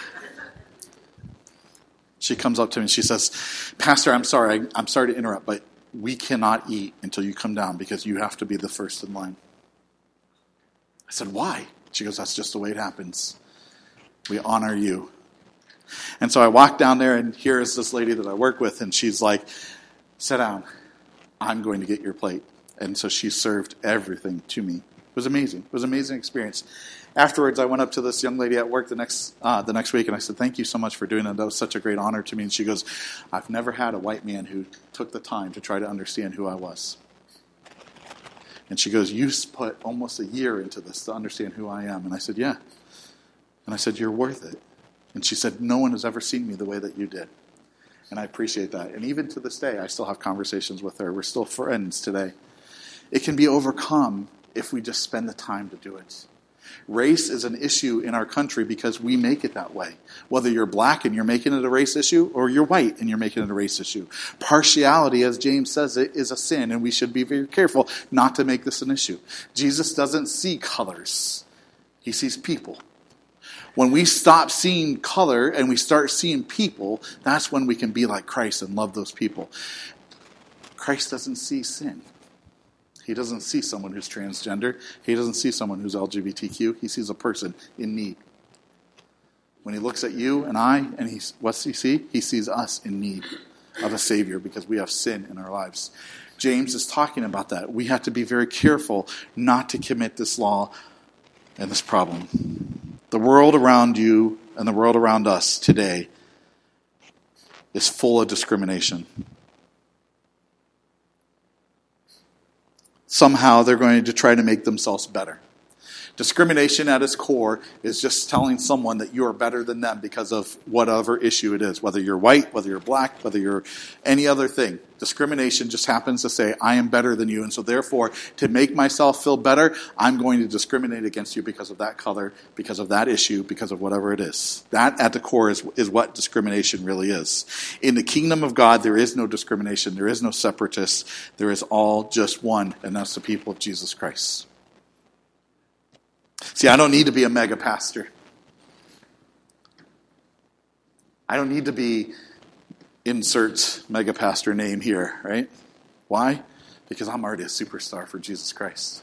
She comes up to me and she says, Pastor, I'm sorry. I, I'm sorry to interrupt, but we cannot eat until you come down because you have to be the first in line. I said, why? She goes, that's just the way it happens. We honor you. And so I walk down there, and here is this lady that I work with, and she's like, sit down. I'm going to get your plate. And so she served everything to me. It was amazing. It was an amazing experience. Afterwards, I went up to this young lady at work the next uh, the next week, and I said, thank you so much for doing that. That was such a great honor to me. And she goes, I've never had a white man who took the time to try to understand who I was. And she goes, you put almost a year into this to understand who I am. And I said, yeah. And I said, you're worth it. And she said, no one has ever seen me the way that you did. And I appreciate that. And even to this day, I still have conversations with her. We're still friends today. It can be overcome if we just spend the time to do it. Race is an issue in our country because we make it that way. Whether you're black and you're making it a race issue, or you're white and you're making it a race issue. Partiality, as James says, it is a sin, and we should be very careful not to make this an issue. Jesus doesn't see colors. He sees people. When we stop seeing color and we start seeing people, that's when we can be like Christ and love those people. Christ doesn't see sin. He doesn't see someone who's transgender. He doesn't see someone who's L G B T Q. He sees a person in need. When he looks at you and I, and he, what's he see? He sees us in need of a Savior because we have sin in our lives. James is talking about that. We have to be very careful not to commit this law and this problem. The world around you and the world around us today is full of discrimination. Somehow they're going to try to make themselves better. Discrimination at its core is just telling someone that you are better than them because of whatever issue it is. Whether you're white, whether you're black, whether you're any other thing. Discrimination just happens to say, I am better than you. And so therefore, to make myself feel better, I'm going to discriminate against you because of that color, because of that issue, because of whatever it is. That at the core is, is what discrimination really is. In the kingdom of God, there is no discrimination. There is no separatists. There is all just one, and that's the people of Jesus Christ. See, I don't need to be a mega pastor. I don't need to be insert mega pastor name here, right? Why? Because I'm already a superstar for Jesus Christ.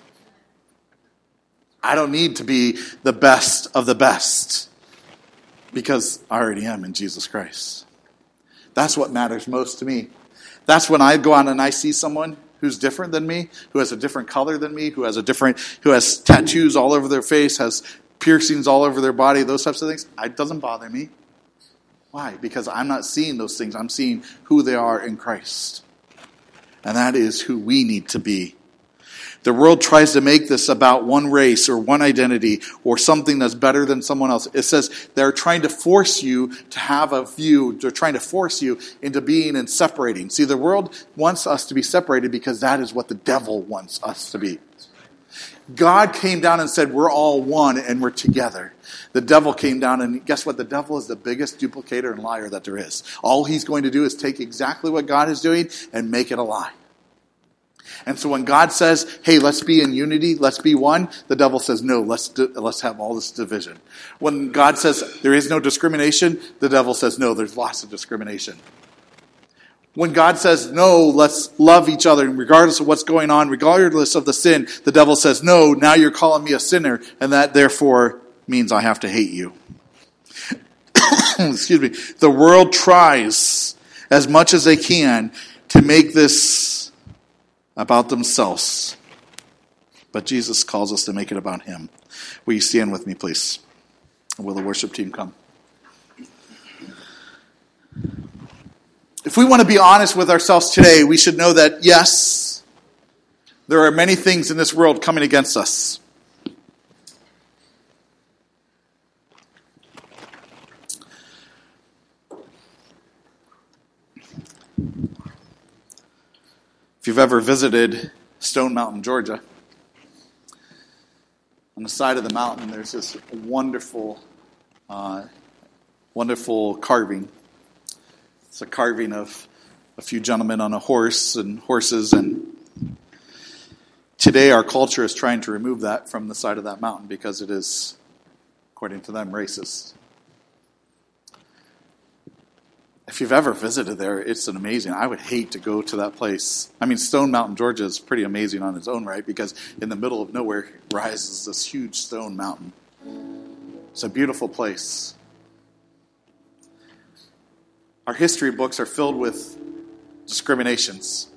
I don't need to be the best of the best because I already am in Jesus Christ. That's what matters most to me. That's when I go out and I see someone who's different than me, who has a different color than me, who has a different, who has tattoos all over their face, has piercings all over their body, those types of things. It doesn't bother me. Why? Because I'm not seeing those things. I'm seeing who they are in Christ. And that is who we need to be. The world tries to make this about one race or one identity or something that's better than someone else. It says they're trying to force you to have a view. They're trying to force you into being and separating. See, the world wants us to be separated because that is what the devil wants us to be. God came down and said, we're all one and we're together. The devil came down, and guess what? The devil is the biggest duplicator and liar that there is. All he's going to do is take exactly what God is doing and make it a lie. And so when God says, hey, let's be in unity, let's be one, the devil says, no, let's do, let's have all this division. When God says there is no discrimination, the devil says, no, there's lots of discrimination. When God says, no, let's love each other, and regardless of what's going on, regardless of the sin, the devil says, no, now you're calling me a sinner, and that therefore means I have to hate you. Excuse me. The world tries as much as they can to make this about themselves. But Jesus calls us to make it about him. Will you stand with me, please? Will the worship team come? If we want to be honest with ourselves today, we should know that, yes, there are many things in this world coming against us. If you've ever visited Stone Mountain, Georgia, on the side of the mountain there's this wonderful, uh, wonderful carving. It's a carving of a few gentlemen on a horse and horses, and today our culture is trying to remove that from the side of that mountain because it is, according to them, racist. If you've ever visited there, it's an amazing. I would hate to go to that place. I mean, Stone Mountain, Georgia is pretty amazing on its own right because in the middle of nowhere rises this huge stone mountain. It's a beautiful place. Our history books are filled with discriminations.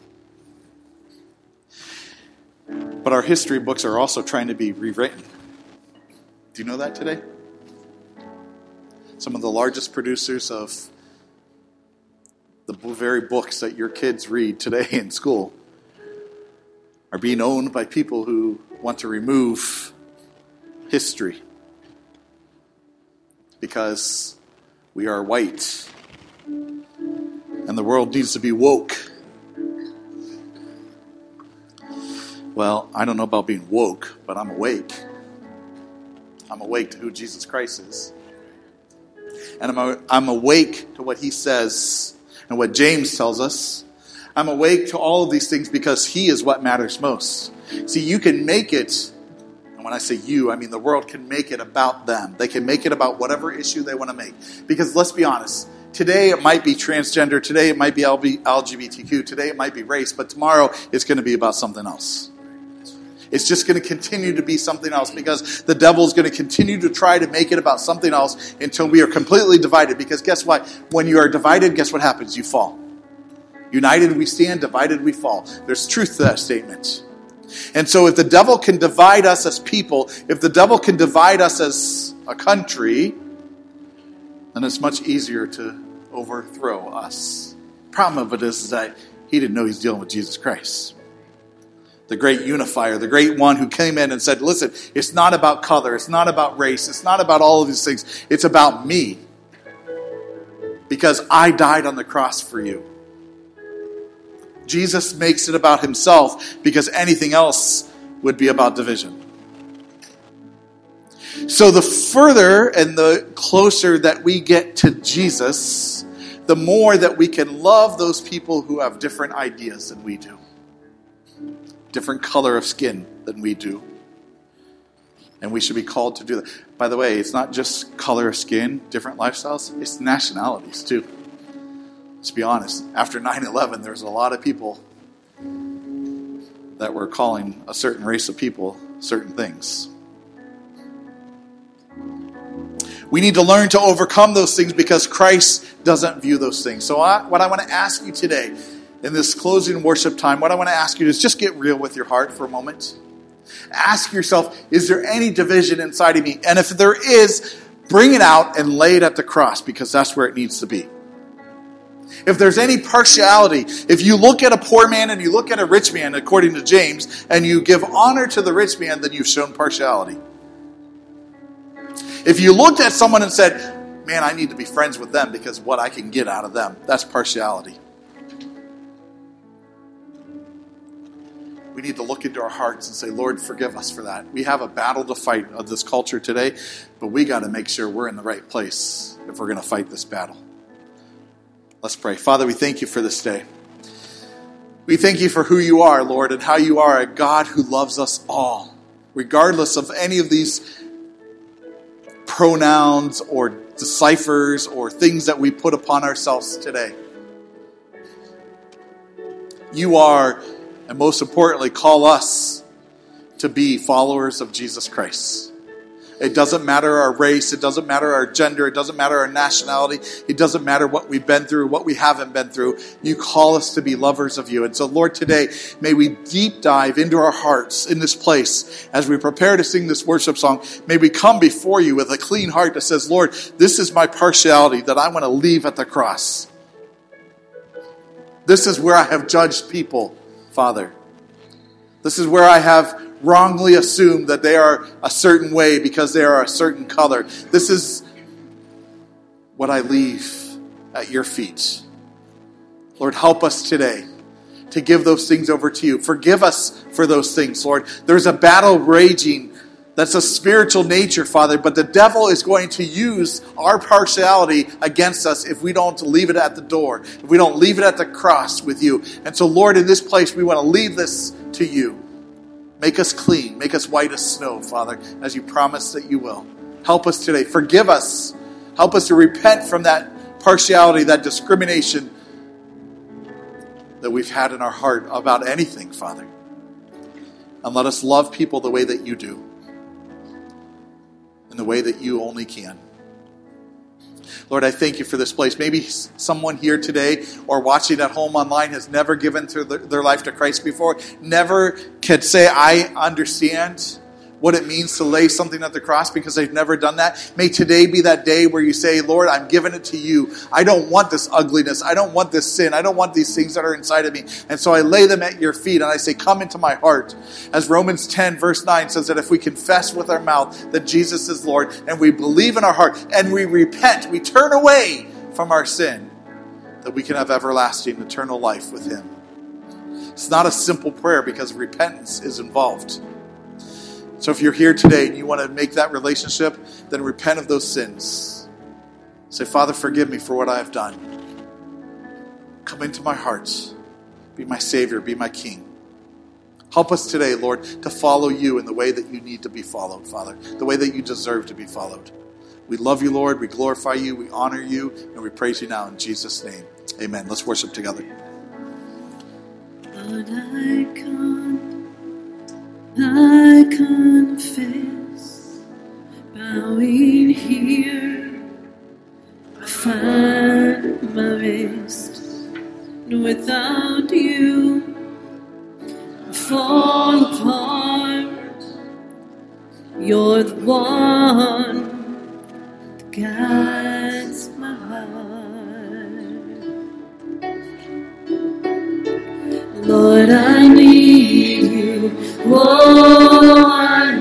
But our history books are also trying to be rewritten. Do you know that today? Some of the largest producers of the very books that your kids read today in school are being owned by people who want to remove history because we are white and the world needs to be woke. Well, I don't know about being woke, but I'm awake. I'm awake to who Jesus Christ is. And I'm, I'm awake to what he says and what James tells us. I'm awake to all of these things because he is what matters most. See, you can make it, and when I say you, I mean the world can make it about them. They can make it about whatever issue they want to make. Because let's be honest, today it might be transgender, today it might be L G B T Q, today it might be race, but tomorrow it's going to be about something else. It's just going to continue to be something else because the devil is going to continue to try to make it about something else until we are completely divided. Because guess what? When you are divided, guess what happens? You fall. United we stand, divided we fall. There's truth to that statement. And so if the devil can divide us as people, if the devil can divide us as a country, then it's much easier to overthrow us. Problem of it is, is that he didn't know he's dealing with Jesus Christ. The great unifier, the great one who came in and said, listen, it's not about color, it's not about race, it's not about all of these things, it's about me. Because I died on the cross for you. Jesus makes it about himself because anything else would be about division. So the further and the closer that we get to Jesus, the more that we can love those people who have different ideas than we do. Different color of skin than we do. And we should be called to do that. By the way, it's not just color of skin, different lifestyles, it's nationalities too. Let's be honest. After nine eleven, there's a lot of people that were calling a certain race of people certain things. We need to learn to overcome those things because Christ doesn't view those things. So I, what I want to ask you today, in this closing worship time, what I want to ask you is just get real with your heart for a moment. Ask yourself, is there any division inside of me? And if there is, bring it out and lay it at the cross because that's where it needs to be. If there's any partiality, if you look at a poor man and you look at a rich man, according to James, and you give honor to the rich man, then you've shown partiality. If you looked at someone and said, man, I need to be friends with them because what I can get out of them, that's partiality. We need to look into our hearts and say, Lord, forgive us for that. We have a battle to fight of this culture today, but we got to make sure we're in the right place if we're going to fight this battle. Let's pray. Father, we thank you for this day. We thank you for who you are, Lord, and how you are a God who loves us all, regardless of any of these pronouns or deciphers or things that we put upon ourselves today. You are, and most importantly, call us to be followers of Jesus Christ. It doesn't matter our race. It doesn't matter our gender. It doesn't matter our nationality. It doesn't matter what we've been through, what we haven't been through. You call us to be lovers of you. And so, Lord, today, may we deep dive into our hearts in this place as we prepare to sing this worship song. May we come before you with a clean heart that says, Lord, this is my partiality that I want to leave at the cross. This is where I have judged people, Father. This is where I have wrongly assumed that they are a certain way because they are a certain color. This is what I leave at your feet. Lord, help us today to give those things over to you. Forgive us for those things, Lord. There's a battle raging that's a spiritual nature, Father, but the devil is going to use our partiality against us if we don't leave it at the door, if we don't leave it at the cross with you. And so, Lord, in this place, we want to leave this to you. Make us clean. Make us white as snow, Father, as you promised that you will. Help us today. Forgive us. Help us to repent from that partiality, that discrimination that we've had in our heart about anything, Father. And let us love people the way that you do, in the way that you only can. Lord, I thank you for this place. Maybe someone here today or watching at home online has never given their life to Christ before, never can say, I understand what it means to lay something at the cross because they've never done that. May today be that day where you say, Lord, I'm giving it to you. I don't want this ugliness. I don't want this sin. I don't want these things that are inside of me. And so I lay them at your feet and I say, come into my heart. As Romans ten verse nine says that if we confess with our mouth that Jesus is Lord and we believe in our heart and we repent, we turn away from our sin, that we can have everlasting eternal life with him. It's not a simple prayer because repentance is involved. So if you're here today and you want to make that relationship, then repent of those sins. Say, Father, forgive me for what I have done. Come into my heart. Be my Savior. Be my King. Help us today, Lord, to follow you in the way that you need to be followed, Father. The way that you deserve to be followed. We love you, Lord. We glorify you. We honor you. And we praise you now in Jesus' name. Amen. Let's worship together. Lord, I come, I confess, bowing here, I find my rest. And without you, I fall apart. You're the one that guides my heart. Lord, I need you. Oh, I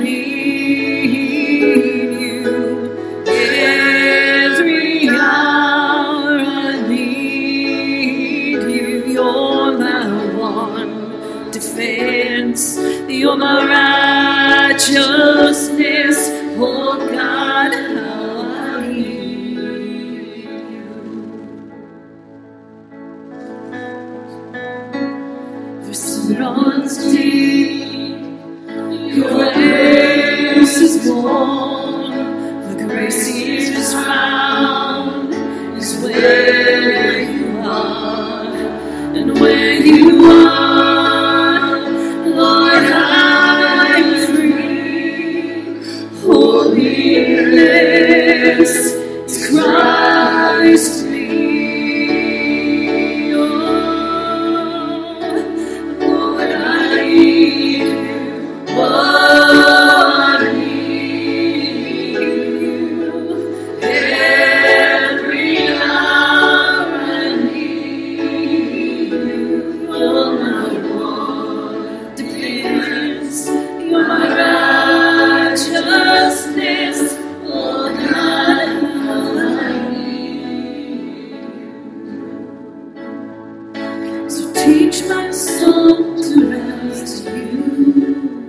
need you. Every hour I need you. You're my one defense. You're my righteousness. Oh, God, how I need you. This runs deep. Your grace is born. The grace is found is where you are. And where you are, Lord, I'm free. Holiness is Christ me. Oh, Lord, I need you. Oh, I need you. Every hour I need you. You're my one defense. You're my righteousness. Oh, God, how I need you. So teach my soul to rest in you.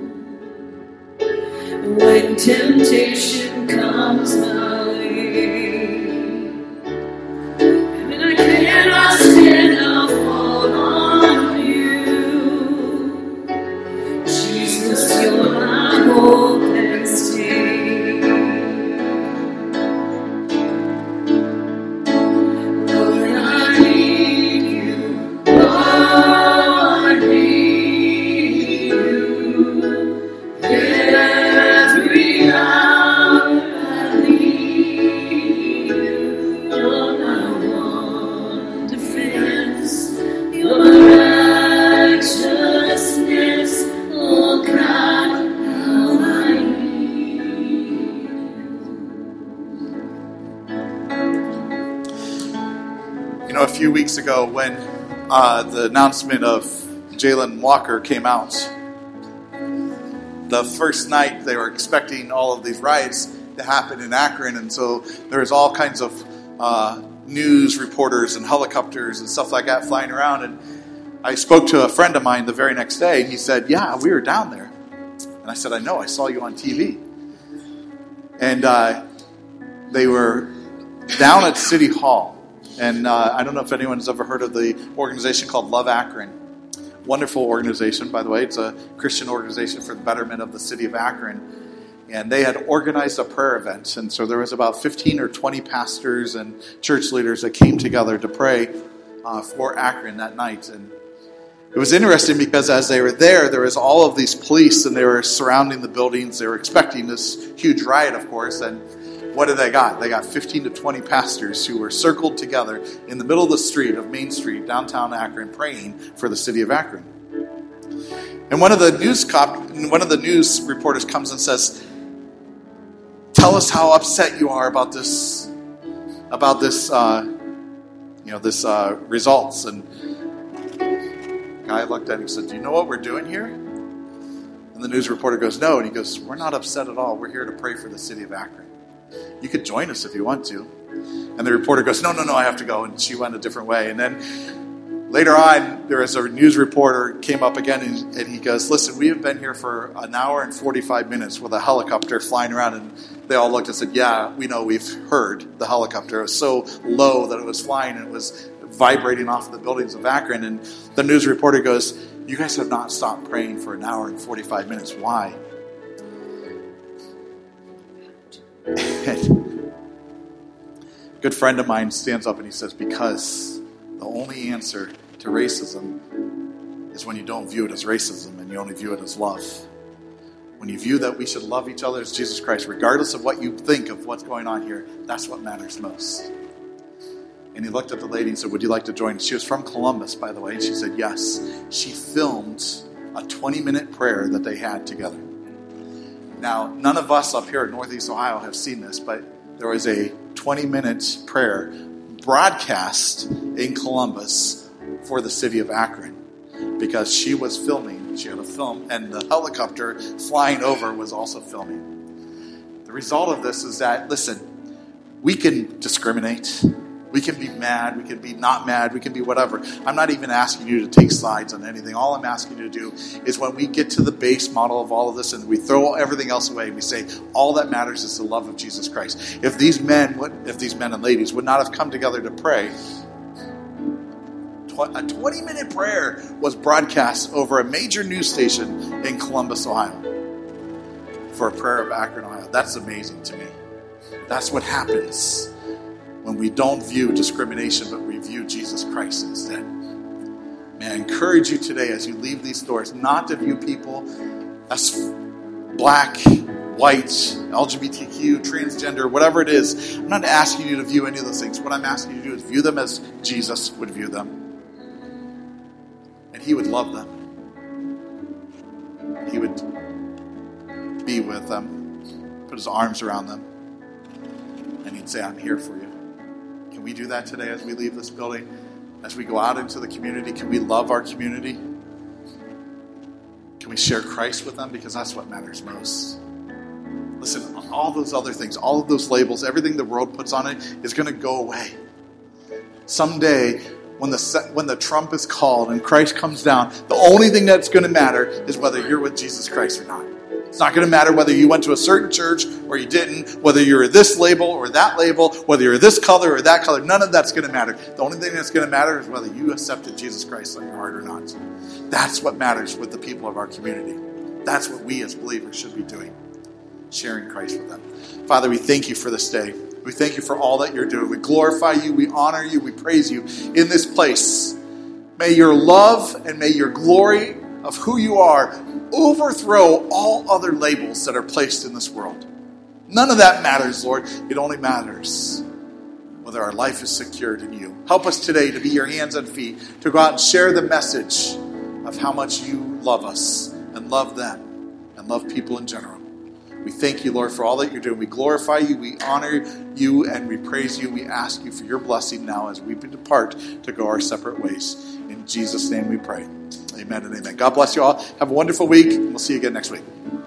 When temptation comes my way, and I cannot stand, I'll fall on you. Jesus, you're my hope and stay. Lord, I need you. Oh, I need you. Every hour I need you. You're my one defense. You're my righteousness. Oh, God, how I need You know, a few weeks ago when uh, the announcement of Jalen Walker came out, the first night they were expecting all of these riots to happen in Akron, and so there was all kinds of uh, news reporters and helicopters and stuff like that flying around. And I spoke to a friend of mine the very next day, and he said, "Yeah, we were down there." And I said, "I know, I saw you on T V." And uh, they were down at City Hall, and uh, I don't know if anyone has ever heard of the organization called Love Akron. Wonderful organization, by the way. It's a Christian organization for the betterment of the city of Akron. And they had organized a prayer event. And so there was about fifteen or twenty pastors and church leaders that came together to pray uh, for Akron that night. And it was interesting because as they were there, there was all of these police and they were surrounding the buildings. They were expecting this huge riot, of course. And what did they got? They got fifteen to twenty pastors who were circled together in the middle of the street of Main Street, downtown Akron, praying for the city of Akron. And one of the news cop, one of the news reporters comes and says, "Tell us how upset you are about this, about this, uh, you know, this uh, results." And the guy looked at him and said, "Do you know what we're doing here?" And the news reporter goes, "No." And he goes, "We're not upset at all. We're here to pray for the city of Akron. You could join us if you want to." And the reporter goes, no, no, no, I have to go. And she went a different way. And then Later on, there was a news reporter came up again, and, and he goes, listen, we have been here for an hour and forty-five minutes with a helicopter flying around. And they all looked and said, yeah, we know, we've heard the helicopter. It was so low that it was flying and it was vibrating off the buildings of Akron. And the news reporter goes, you guys have not stopped praying for an hour and forty-five minutes. Why? And a good friend of mine stands up and he says, because the only answer to racism is when you don't view it as racism and you only view it as love. When you view that we should love each other as Jesus Christ, regardless of what you think of what's going on here, that's what matters most. And he looked at the lady and said, would you like to join? She was from Columbus, by the way. And she said, yes. She filmed a twenty-minute prayer that they had together. Now, none of us up here in Northeast Ohio have seen this, but there was a twenty-minute prayer broadcast in Columbus for the city of Akron because she was filming. She had a film, and the helicopter flying over was also filming. The result of this is that, listen, we can discriminate. We can be mad. We can be not mad. We can be whatever. I'm not even asking you to take sides on anything. All I'm asking you to do is when we get to the base model of all of this and we throw everything else away, we say all that matters is the love of Jesus Christ. If these men, would, if these men and ladies would not have come together to pray, a twenty-minute prayer was broadcast over a major news station in Columbus, Ohio, for a prayer of Akron, Ohio. That's amazing to me. That's what happens when we don't view discrimination, but we view Jesus Christ instead. May I encourage you today as you leave these doors not to view people as black, white, L G B T Q, transgender, whatever it is. I'm not asking you to view any of those things. What I'm asking you to do is view them as Jesus would view them. And he would love them. He would be with them, put his arms around them, and he'd say, I'm here for you. Can we do that today as we leave this building? As we go out into the community, can we love our community? Can we share Christ with them? Because that's what matters most. Listen, all those other things, all of those labels, everything the world puts on it is going to go away. Someday, when the when the trump is called and Christ comes down, the only thing that's going to matter is whether you're with Jesus Christ or not. It's not going to matter whether you went to a certain church or you didn't, whether you're this label or that label, whether you're this color or that color. None of that's going to matter. The only thing that's going to matter is whether you accepted Jesus Christ in your heart or not. That's what matters with the people of our community. That's what we as believers should be doing, sharing Christ with them. Father, we thank you for this day. We thank you for all that you're doing. We glorify you. We honor you. We praise you in this place. May your love and may your glory of who you are overthrow all other labels that are placed in this world. None of that matters, Lord. It only matters whether our life is secured in you. Help us today to be your hands and feet, to go out and share the message of how much you love us and love them and love people in general. We thank you, Lord, for all that you're doing. We glorify you, we honor you, and we praise you. We ask you for your blessing now as we depart to go our separate ways. In Jesus' name we pray. Amen and amen. God bless you all. Have a wonderful week, and we'll see you again next week.